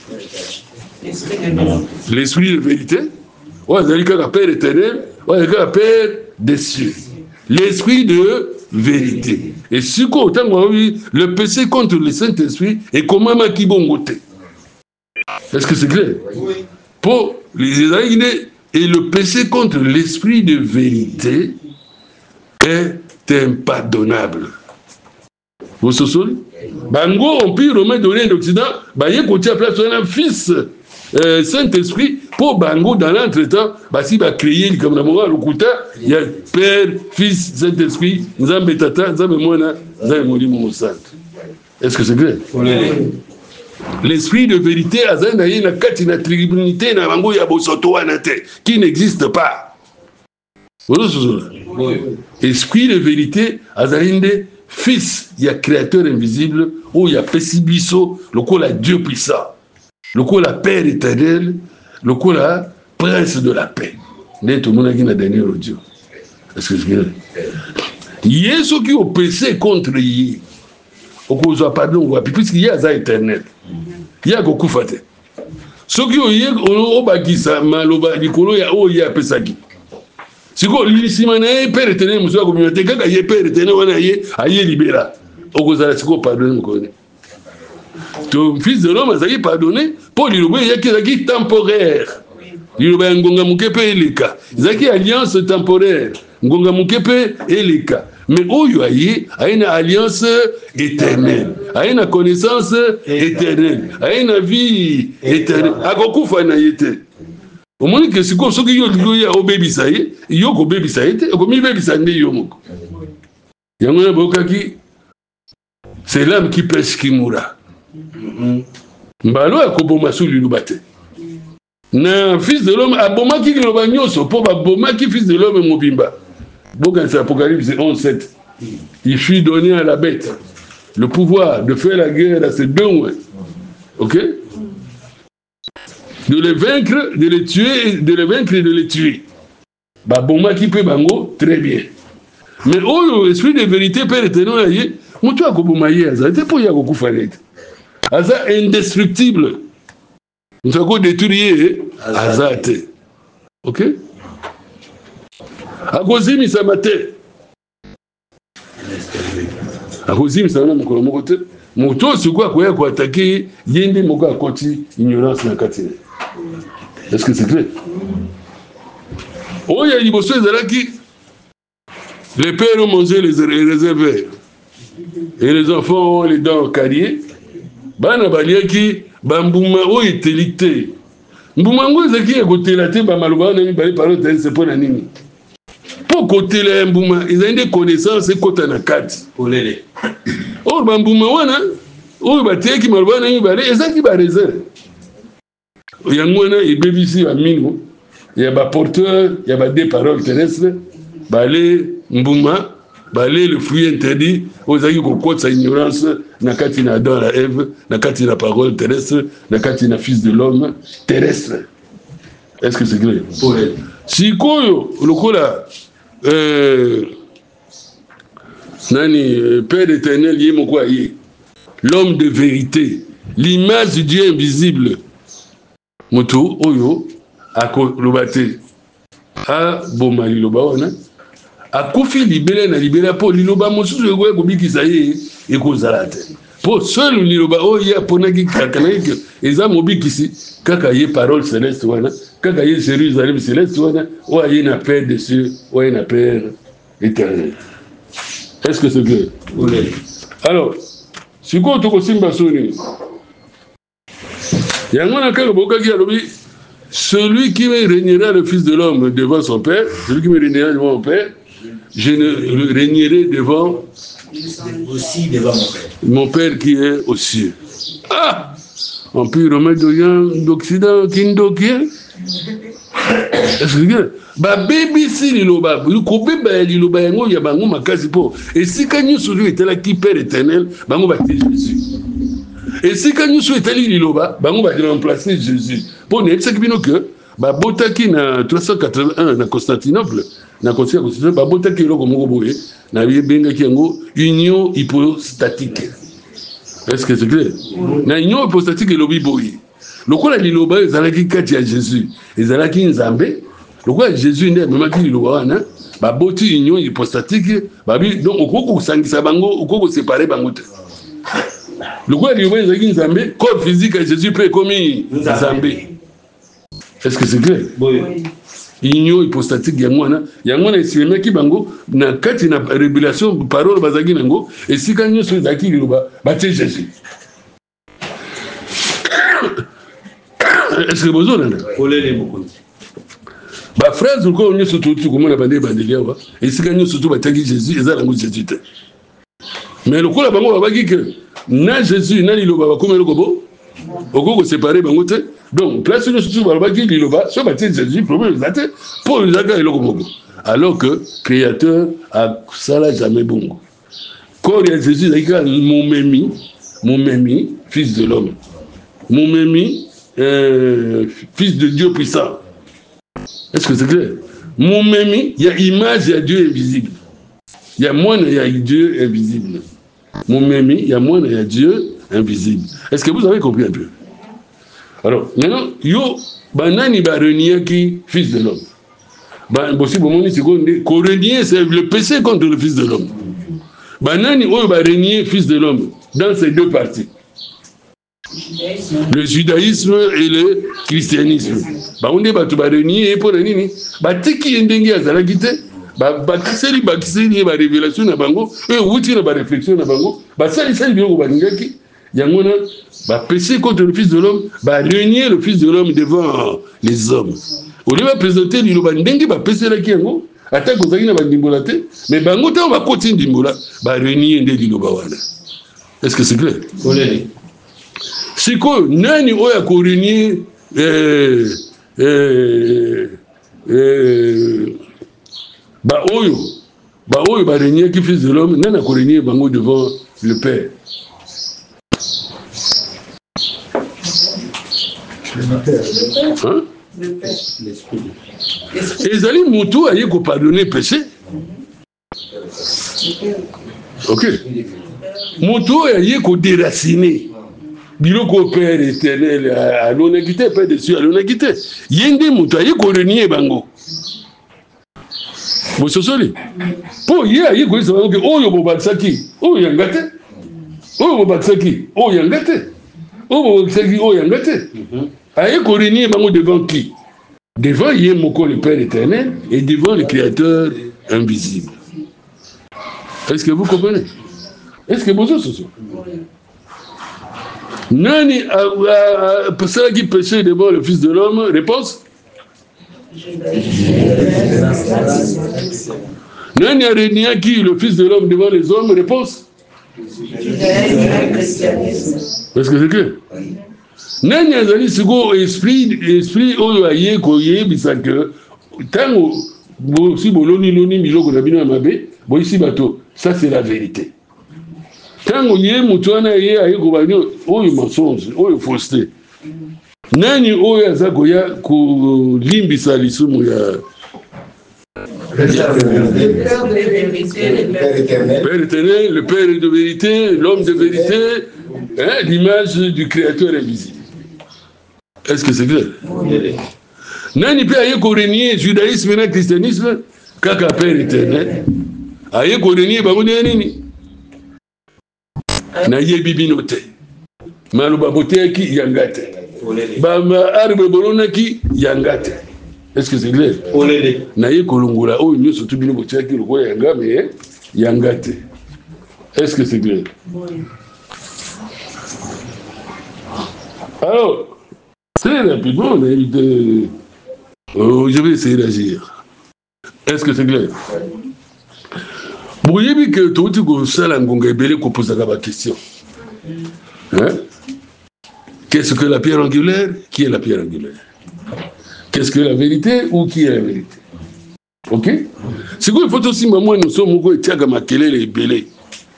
L'esprit de vérité. Ouais, vous avez qu'un Père éternel, ouais, qu'un Père des cieux. L'esprit de vérité. Et si autant le péché contre le Saint-Esprit est comme un makibongote. Est-ce que c'est clair? Oui. Pour les Israéliens, et le péché contre l'esprit de vérité est impardonnable. Vous vous souvenez? Bango, on peut remettre d'Orient d'Occident, bah, il y a côté à place un fils. Euh, Saint-Esprit, pour Bango, dans l'entretemps, bah, si va créer comme la morale au Kouta, il y a Père, Fils, Saint-Esprit, Nzambe Tata, Nzambe Moana, Nzambe Molimo Saint. Est-ce que c'est clair? Oui. L'esprit de vérité, Azana y a une katina trinité, na Bango ya bosoto anate, qui n'existe pas. Oui. Esprit de vérité, Azarinde, Fils, il y a créateur invisible, où il y a Pessibiso, le coup la Dieu puissant. Le coup la Père éternel, le coup la Prince de la paix. N'est tout le monde qui n'a donné au Dieu. Est-ce que je veux dire? Il y a ceux qui ont péché contre lui. Au cause de pardon, puisqu'il y a ça éternel. Il y a beaucoup fait. Ceux qui ont eu au bagisa, maloba, Nicolo, il y a au y a pesaki. Si vous avez Père éternel, monsieur la communauté, quand il y a Père éternel, on a y libéré. Au cause de la psycho, pardon, ton fils de l'homme a été pardonné pour lui il y a qui temporaire. Il y a ngonga mukepe eleka. Il y a une alliance temporaire. Ngonga mukepe eleka. Mais où il y a une alliance éternelle, a une connaissance éternelle, a une vie éternelle. A beaucoup fana yete. Au moins que si ce qui est au baby ça y est, il y a au baby ça y est, comme il baby ça n'est pas. Il y a un avocat qui c'est l'âme qui pêche qui mourra. Mbalo a koboma sous l'ilubate. Na fils de l'homme a boma qui loba nyoso pour ba boma qui fils de l'homme mobimba. Bon quand c'est Apocalypse onze sept. Il fut donné à la bête le pouvoir de faire la guerre à ces deux ouais. OK? De les vaincre, de les tuer, de les vaincre et de les tuer. Ba boma qui peut bango très bien. Mais oh l'esprit de vérité père éternel aye, mutu akoboma ye azate pour ya kokufa net. Aza indestructible. Nous avons détruit azate. OK? Akozimi samate. Akozimi samana mukolo mokote. Moto siko akoya ko attaquer yende moko akoti ignorance na katine. Est-ce que c'est clair? Oh ya liboso ezalaki les pères ont mangé les réserves et les enfants ont les dents carriées. Bana baliaki bambuma o etelite. Mbuma ngo ezaki ekotela te ba maloba na mibale parole te c'est pour na nini. Pour kotela mbuma ils ont des connaissances kota na kati olele. Or bambuma wana o bateki maloba na mibale ezaki ba réserve. Yango na ebebisi ba mino. Il y a ba porteur, il y a ba des paroles terrestres, balé mbuma balé le fruit interdit aux aïeux qu'on sa ignorance nakati na Adam la Ève nakati na parole terrestre nakati na fils de l'homme terrestre. Est-ce que c'est clair? Si koyo lokola euh nani père éternel yé moko yé l'homme de vérité l'image du Dieu invisible moto oyo ako lobate a bomali loba wana akufi libéré na libéré pour liloba mosusu ego ekobikisa ye ekozala te po seul liloba oyo aponaki kakanaki eza mobikisi kaka ye parole céleste wana kaka ye Jérusalem céleste wana oyo ye na père des cieux oyo na père éternel. Est-ce que c'est clair? Oui. Alors sikoyo tokosimba soni yango na kaka bokaki alobi celui qui régnera le fils de l'homme devant son père, celui qui me régnera devant mon père, je ne régnerai devant aussi devant mon père. Mon père qui est aux cieux. Ah! Empire romain d'Occident, Kindokien. Est-ce que ba baby si liloba, ko beba liloba yango ya bango makasi po. Et si kanyo celui était là qui père éternel, bango ba Jésus. Et si kanyo celui était liloba, bango ba remplacer Jésus. Pour ne c'est que ba botaki na trois cent quatre-vingt-un na Constantinople, na conseil constitutionnel ba botaki loko moko boye, na benga ki yango union hypostatique. Est-ce que c'est clair? Na union hypostatique elobi boye. Lokola liloba ezalaki kati ya Jésus, ezalaki nzambe. Lokola Jésus ne memaki liloba wana, ba boti union hypostatique, ba bi donc okoko sangisa bango, okoko séparer bango te. Lokola liloba ezalaki nzambe, corps physique à Jésus peut comme nzambe. Est-ce que c'est clair? Oui. Union hypostatique yango wana, yango na esimaki bango na kati na révélation parole bazaki nango, et si kanyo so ezaki liloba, ba tie Jésus. Est-ce que vous avez ba phrase ko nyo surtout ko mona bande bandelia wa et si kanyo surtout ba taki Jésus ezala ngo Jésus te. Mais le ko la bango ba ki que na Jésus na liloba ba komelo ko bo oko ko séparer bango te. Donc place nyo surtout ba ba ki liloba so ba tie Jésus problème zate pour les aga eloko moko. Alors que créateur a sala jamais bongo. Corps ya Jésus là mon memi, mon memi fils de l'homme. Mon memi euh, fils de Dieu puissant. Est-ce que c'est clair? Mon mémi, il y a image, il y a Dieu invisible. Il y a moi, il y a Dieu invisible. Mon mémi, il y a moi, il y a Dieu invisible. Est-ce que vous avez compris un peu? Alors, maintenant, yo, banani ba renier qui fils de l'homme. Ban bossi bomoni seconde, ko renier c'est le péché contre le fils de l'homme. Banani o ba renier fils de l'homme dans ces deux parties. Le judaïsme et le christianisme. Ba onde ba to ba renier pour nini? Ba tiki ndenge azalaki te. Ba ba kiseli ba kiseli ba révélation na bango, et outi na ba réflexion na bango, ba sali sali biloko ba ngaki. Yango na ba péché contre le fils de l'homme, ba renier le fils de l'homme devant les hommes. au lieu de présenter liloba ndenge ba pesela kiango ata kozaki na bandimbola te mais bango ta ba koti ndimbola ba renier nde liloba wana. Est-ce que c'est clair? Olele. Siko nani oya ko renier euh euh euh ba oyo ba oyo ba renier qui fils de l'homme nana ko renier bango devant le Père. Hein? Les alliés Moutou aïe ko pardonner péché. Ok. Moutou aïe ko déraciner. Biloko Père éternel à l'onagité Père de Dieu à l'onagité. Yende Moutou aïe ko renier bango. Vous sosoli. Po yé aïe ko savoir que oyo bobatsaki, oyo yangate. Oyo bobatsaki, oyo yangate. Oyo bobatsaki, oyo yangate. Aïe ko renier bango devant qui? Devant Yémoko le Père éternel et devant le Créateur invisible. Est-ce que vous comprenez? Est-ce que vous comprenez? Nani a personne qui péchait devant le Fils de l'homme? Réponse? Nani a régné qui le Fils de l'homme devant les hommes? Réponse? Est-ce que c'est clair? Nani azali siko esprit esprit oyo aye koye bisaka tango si boloni loni miloko na bino mabe bo ici bato ça c'est la vérité. Tango ye mutwana ye aye ko banyo oyo mensonge oyo fausseté. Nani oyo azako ya ko limbisa lisumu ya Le Père de vérité, le Père éternel. Père éternel, le Père de vérité, l'homme de vérité, hein, l'image du Créateur invisible. Est-ce que c'est clair? Nani peut aye ko renier judaïsme et christianisme kaka Père éternel. Aye ko renier bango nini? Na yebi binote. Maluba boteki yangate. Ba ma arbe bolonaki yangate. Est-ce que c'est clair? Olele. Na ye kolongola o nyo surtout bino boteki loko yanga mais yangate. Est-ce que c'est clair? Oui. Alors très rapidement, de... oh, je vais essayer d'agir. Est-ce que c'est clair? Vous voyez bien que tout le monde pose la question. Hein? Qu'est-ce que la pierre angulaire? Qui est la pierre angulaire? Qu'est-ce que la vérité ou qui est la vérité? Ok? C'est quoi il faut aussi, moi, nous sommes au Tiaga Makele et Belé.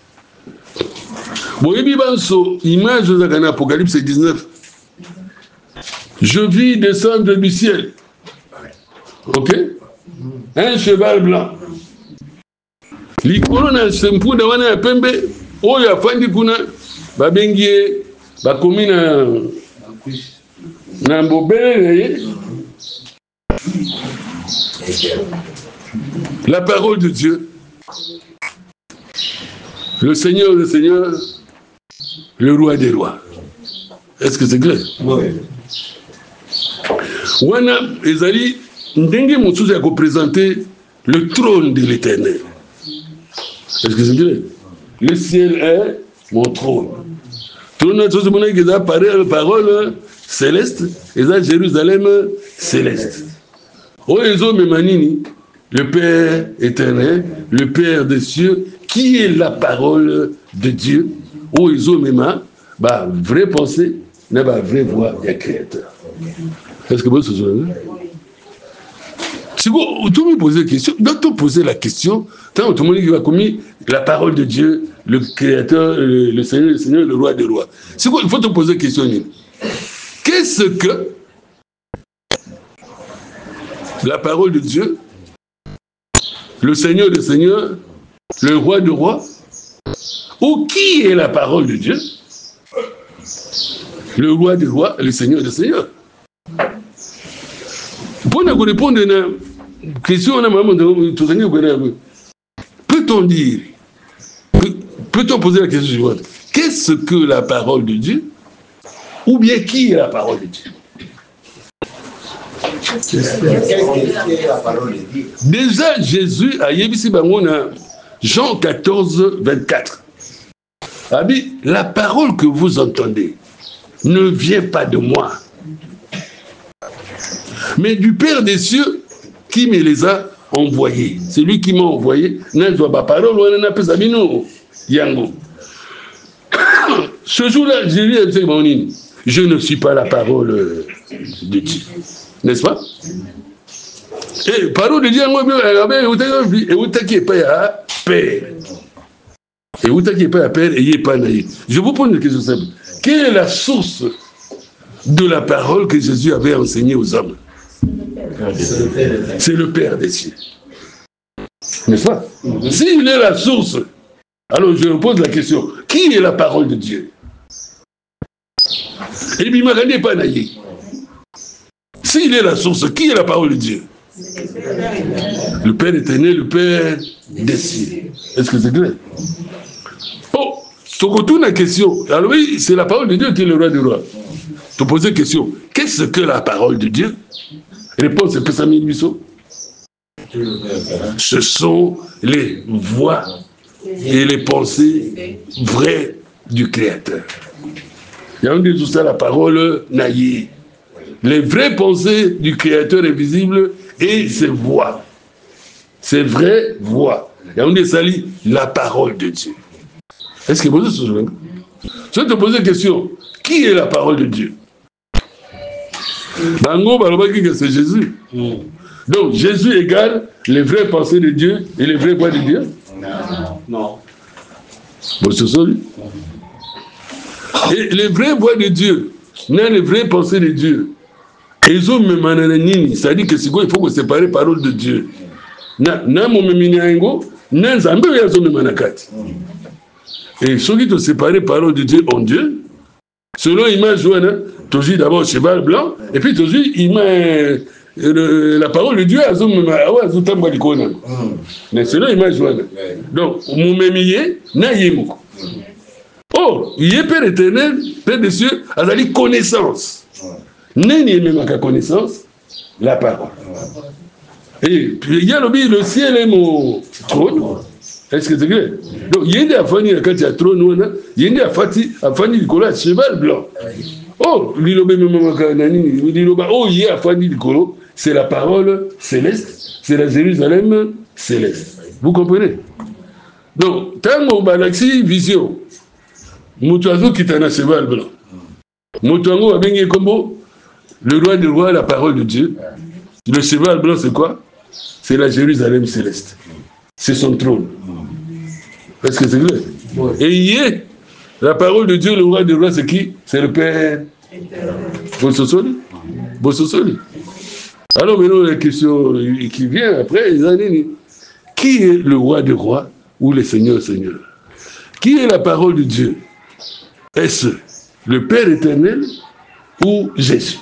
Vous voyez bien, image de l'Apocalypse dix-neuf. Je vis descendre du ciel. Ok? Un cheval blanc. Likolo na sempunda wana ya pembe oyo afandi kuna babengie bakomi na na mbobele. La parole de Dieu. Le Seigneur, le Seigneur, le roi des rois. Est-ce que c'est clair? Oui. Wana ezali ndenge mosusu ya présenter le trône de l'Éternel. Est-ce que c'est clair? Le ciel est mon trône. Trône de ce monde qui a parlé parole céleste et à Jérusalem céleste. Oh ezo memanini, le Père éternel, le Père des cieux, qui est la parole de Dieu. Oh ezo mema, bah vraie pensée, n'est pas vraie voix du Créateur. Est-ce que vous vous souvenez? Si vous, tout me posez la question, donc tout poser la question, tant tout le monde qui va commis la parole de Dieu, le Créateur, le, le Seigneur, le Seigneur, le Roi des rois. C'est quoi? Il faut te poser la question. Qu'est-ce que la parole de Dieu, le Seigneur, le Seigneur, le Roi des rois, ou qui est la parole de Dieu? Le Roi des rois, le Seigneur des seigneurs. Pour nous répondre à la question, peut-on dire, peut-on poser la question suivante? Qu'est-ce que la parole de Dieu? Ou bien qui est la parole de Dieu? Déjà, Jésus a dit dans Jean quatorze, vingt-quatre. A dit, la parole que vous entendez ne vient pas de moi. mais du Père des cieux qui me les a envoyés. C'est lui qui m'a envoyé. Ce jour-là, j'ai dit, je ne suis pas la parole de Dieu. N'est-ce pas? Et parole de Dieu, et où t'as qui est pas à Père. Et où t'as qui est pas à Père, et il est pas naïf. Je vous pose une question simple. Quelle est la source de la parole que Jésus avait enseignée aux hommes? C'est le Père des cieux. N'est-ce pas? S'il est la source, alors je me pose la question, qui est la parole de Dieu? Et bien, il n'est pas naïf. S'il est la source, qui est la parole de Dieu? Le Père éternel, le Père des cieux. Est-ce que c'est clair? Oh, tu retournes la question. Alors oui, c'est la parole de Dieu qui est le roi des rois. Tu poses la question, qu'est-ce que la parole de Dieu? Réponse, c'est Pessamine Bissot. Ce sont les voix et les pensées vraies du Créateur. Il y a un dit tout ça, la parole naïe. Les vraies pensées du Créateur invisible et ses voix. Ses vraies voix. Il y a un dit ça, la parole de Dieu. Est-ce que vous posez ce jour-là? Je vais te poser une question. Qui est la parole de Dieu? Bango, c'est Jésus. Donc, Jésus égale les vraies pensées de Dieu et les vraies voix de Dieu? Non. Bon, c'est ça, lui. Et les vraies voix de Dieu, les vraies pensées de Dieu, ils ont même un c'est-à-dire que c'est quoi, il faut que séparer la parole de Dieu. Na mon méminiango, na zambe yazo memanakati. Et ceux qui te séparent la parole de Dieu en Dieu, selon l'image jouée, tu dis d'abord cheval blanc, et puis tu dis, il met la parole de Dieu à Zoutambo Likona. Mais selon l'image jouée. Donc, mon méminier, na yemoko. Oh, il est Père éternel, Père des cieux, à la connaissance. N'est même qu'à connaissance, la parole. Et puis il y a le, le ciel est mon trône. Est-ce que c'est clair? Donc il y a des affaires quand il y a trône, il y a des affaires du collant cheval blanc. Oh, l'ilobé même l'ilobé, oh, il y a affaire du collant, c'est la parole céleste, c'est la Jérusalem céleste. Vous comprenez? Donc, tant qu'on balaxi vision. Moutouazou qui est un cheval blanc. Moutouazou a bien combo. Le roi des rois, la parole de Dieu. Le cheval blanc, c'est quoi? C'est la Jérusalem céleste. C'est son trône. Est-ce que c'est clair? Oui. Et il y est la parole de Dieu, le roi des rois, c'est qui? C'est le Père. Bossosoli. Bossosoli. Alors maintenant, la question qui vient après, les années, qui est le roi des rois ou le Seigneur Seigneur? Qui est la parole de Dieu? Est-ce le Père éternel ou Jésus?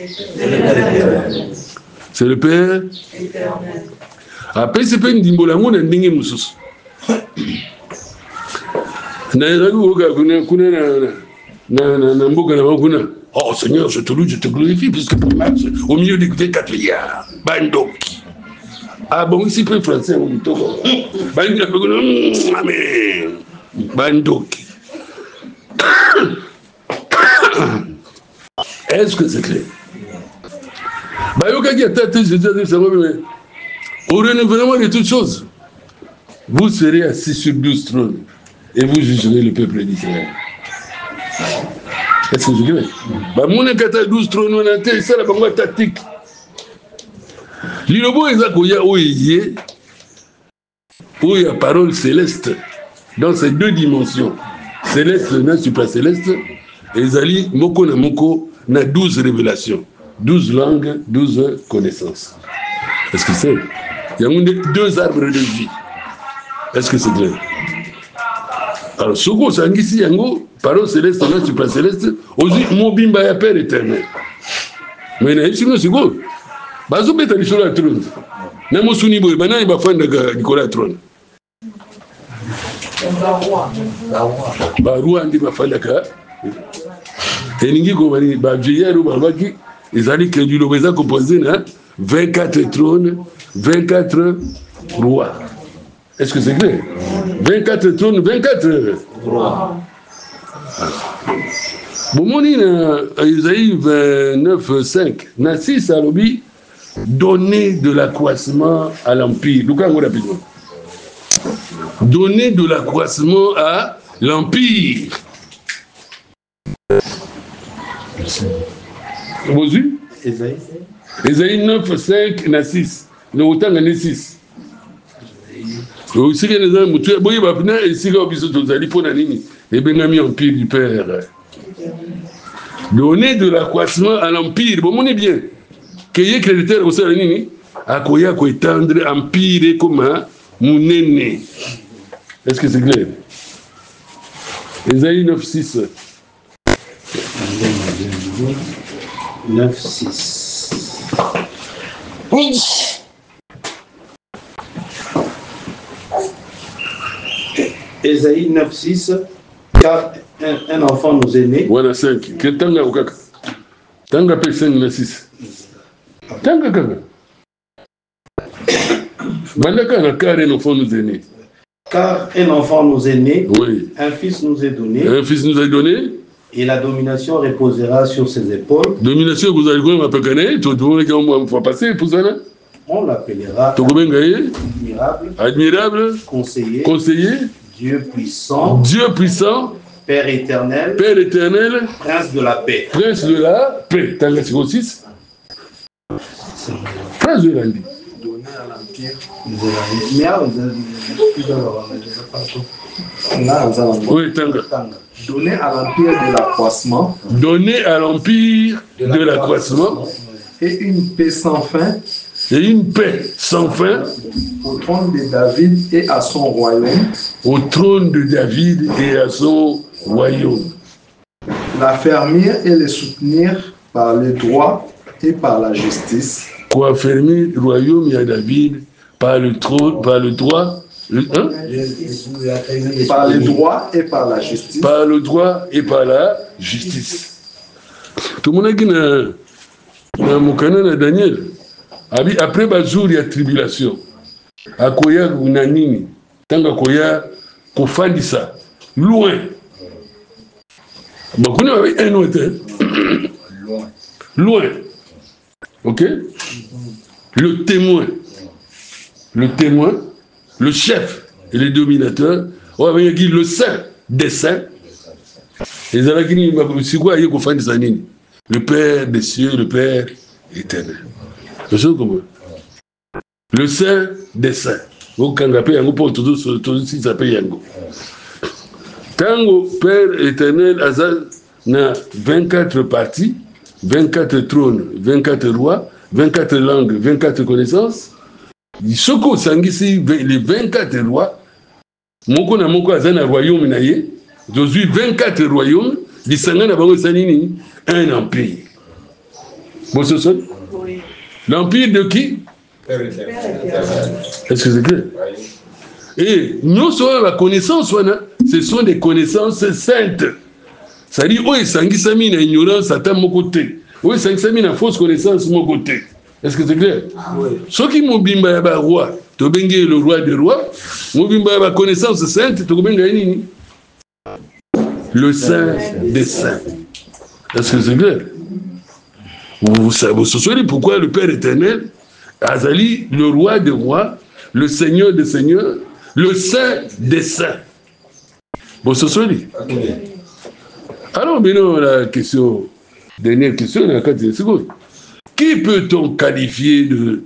C'est le Père éternel. Après, c'est pas une dimbolango na ndenge mususu. Na yazaku oka kuna kuna na na na mboka na kuna. Oh Seigneur, je te loue, je te glorifie puisque pour Max au milieu des quatre liards. Bandoki. Ah bon, ici peu français on dit toko. Bandoki. Amen. Bandoki. Est-ce que c'est clair? Au renouvellement de toutes choses, vous serez assis sur douze trônes et vous jugerez le peuple d'Israël. Est-ce que c'est clair? Mon écart douze trônes, on a été ça la bonne tactique. L'Ilobo est à Koya où il y où il y a parole céleste dans ces deux dimensions, céleste et supracéleste, et Zali Moko na Moko na douze révélations. douze langues, douze connaissances. Est-ce que c'est? Il y a deux arbres de vie. Est-ce que c'est clair? Alors, ce qu'on s'en dit ici, parole céleste, non supracéleste, aussi, mon bimba ya Père éternel. Mais il y a une chose, c'est quoi? Bazo beta ni sur la trône. N'a mo suni boy, bana iba fanda ga Nicolas trône. Ba roi ndi ba fanda ka. Teningi ko bani ba vieillard ba baki. Ils allaient que du lobeza composé na vingt-quatre trônes, vingt-quatre rois. Est-ce que c'est clair? vingt-quatre trônes, vingt-quatre rois. Bon, mon na Isaïe vingt-neuf cinq, na six alobi, donner de l'accroissement à l'empire. Donner de l'accroissement à l'empire. Vous avez vu? Ésaïe neuf, cinq, na six. Le autant en six. Aussi que les gens, tu as beau bapna et si vous avez pour la ligne, et bien mis empire du Père. Donner de l'accroissement à l'empire. Bon, on est bien. Que y ait créditeurs au sein de la ligne, à quoi y a quoi étendre empire comme un mounene. Est-ce que c'est clair? Ésaïe neuf, six. neuf, six. Oui. Ésaïe neuf, six, car un, un enfant nous est né. Voilà cinq. Quel temps là, Okaka? Tanga paye cinq, na six. Tanga kaka. Bandaka na car un enfant nous est né. Car un enfant nous est né. Oui. Un fils nous est donné. Un fils nous a donné. Et la domination reposera sur ses épaules. Domination, vous allez voir, tu vas passer pour ça. On l'appellera admirable, admirable, conseiller, conseiller, Dieu puissant, Dieu puissant, Père éternel, Père éternel, Prince de la paix. Prince de la paix. T'as le six. Prince de la paix. Donner à l'empire. Oui, Tanga. Donner à l'empire de l'accroissement. Donner à l'empire de l'accroissement. Et une paix sans fin. Et une paix sans fin. Au trône de David et à son royaume. Au trône de David et à son royaume. L'affermir et le soutenir par le droit et par la justice. Quoi affermir le royaume, il y a David, par le trône, par le droit. Hein? Par le droit et par la justice. Par le droit et par la justice. Tout le monde qui n'a mon canon Daniel. Après le jour, il y a tribulation. À Koya, Nini. Tant que Koya, Kofandisa. Loin. Mais on avait un autre. Loin. Loin. Ok? Le témoin. Le témoin. Le chef et les dominateurs, on va dire le saint des saints. Et c'est quoi le Père des cieux, le Père éternel. Le saint des saints. Tango, Père éternel, Azal n'a vingt-quatre parties, vingt-quatre trônes, vingt-quatre rois, vingt-quatre langues, vingt-quatre connaissances. Soko sangisi les vingt-quatre rois, moko na moko azana royaume na ye, Josué vingt-quatre royaumes, di sangana bango sanini un empire. Bon ce sont oui. L'empire de qui? Est-ce que c'est clair? Et nous sommes la connaissance, ce sont des connaissances saintes. Ça dit, oui, sangisami na ignorance à ta mokoté. Oui, sangisami na fausse connaissance mokoté. Est-ce que c'est clair? Oui. Ce qui m'obimba yaba roi, to bengue le roi des rois, m'obimba yaba connaissance sainte, to bengue nini? Le saint des saints. Est-ce que c'est clair? Vous savez, vous savez pourquoi le Père éternel, Azali, le roi des rois, le Seigneur des seigneurs, le saint des saints. Vous savez? Alors maintenant la question, dernière question, la quatrième seconde. Qui peut-on qualifier de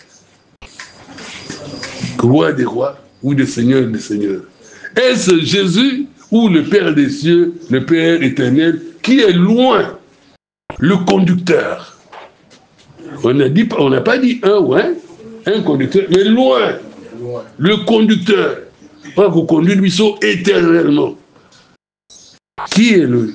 roi des rois ou de seigneur des seigneurs? Est-ce Jésus ou le Père des cieux, le Père éternel, qui est loin, le conducteur? On n'a dit, on n'a pas dit un ou un, un conducteur, mais loin, le conducteur. Pas vous conduire lui éternellement. Qui est le...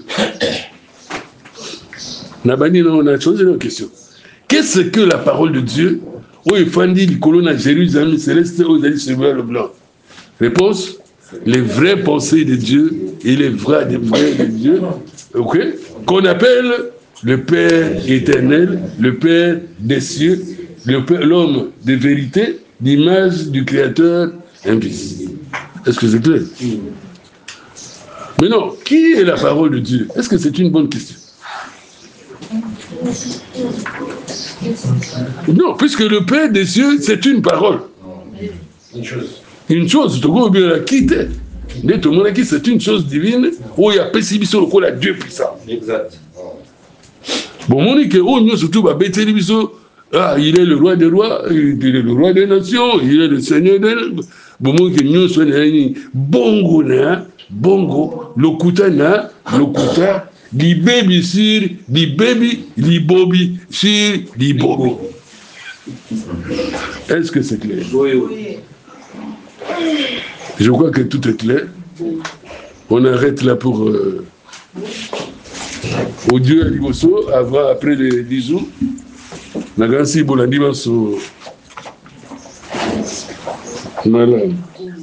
On a choisi une question. Qu'est-ce que la parole de Dieu? Où il faut dire que l'on a Jérusalem céleste, où il a dit le blanc. Réponse? Les vraies pensées de Dieu et les vrais des vrais de Dieu, ok? Qu'on appelle le Père éternel, le Père des cieux, l'homme de vérité, l'image du Créateur invisible. Est-ce que c'est clair? Mais non, qui est la parole de Dieu? Est-ce que c'est une bonne question? Non, puisque le Père des cieux, c'est une parole. Une chose. Une chose, tout le monde a quitté. Tout le monde a quitté, c'est une chose divine où il y a possibilité de la Dieu puissant. Exact. Bon, on dit que oh, surtout, bah, ah, il est le roi des rois, il est le roi des nations, il est le seigneur des... Bon, on dit que nous sommes bongo, bongo, lokutana, lokuta, li baby sir, li baby, li bobi, sir, li bobi. Est-ce que c'est clair? Oui, oui. Je crois que tout est clair. On arrête là pour euh, au Dieu à Liboso, avant, après les dix jours. La grâce, bon, la dimanche, malade.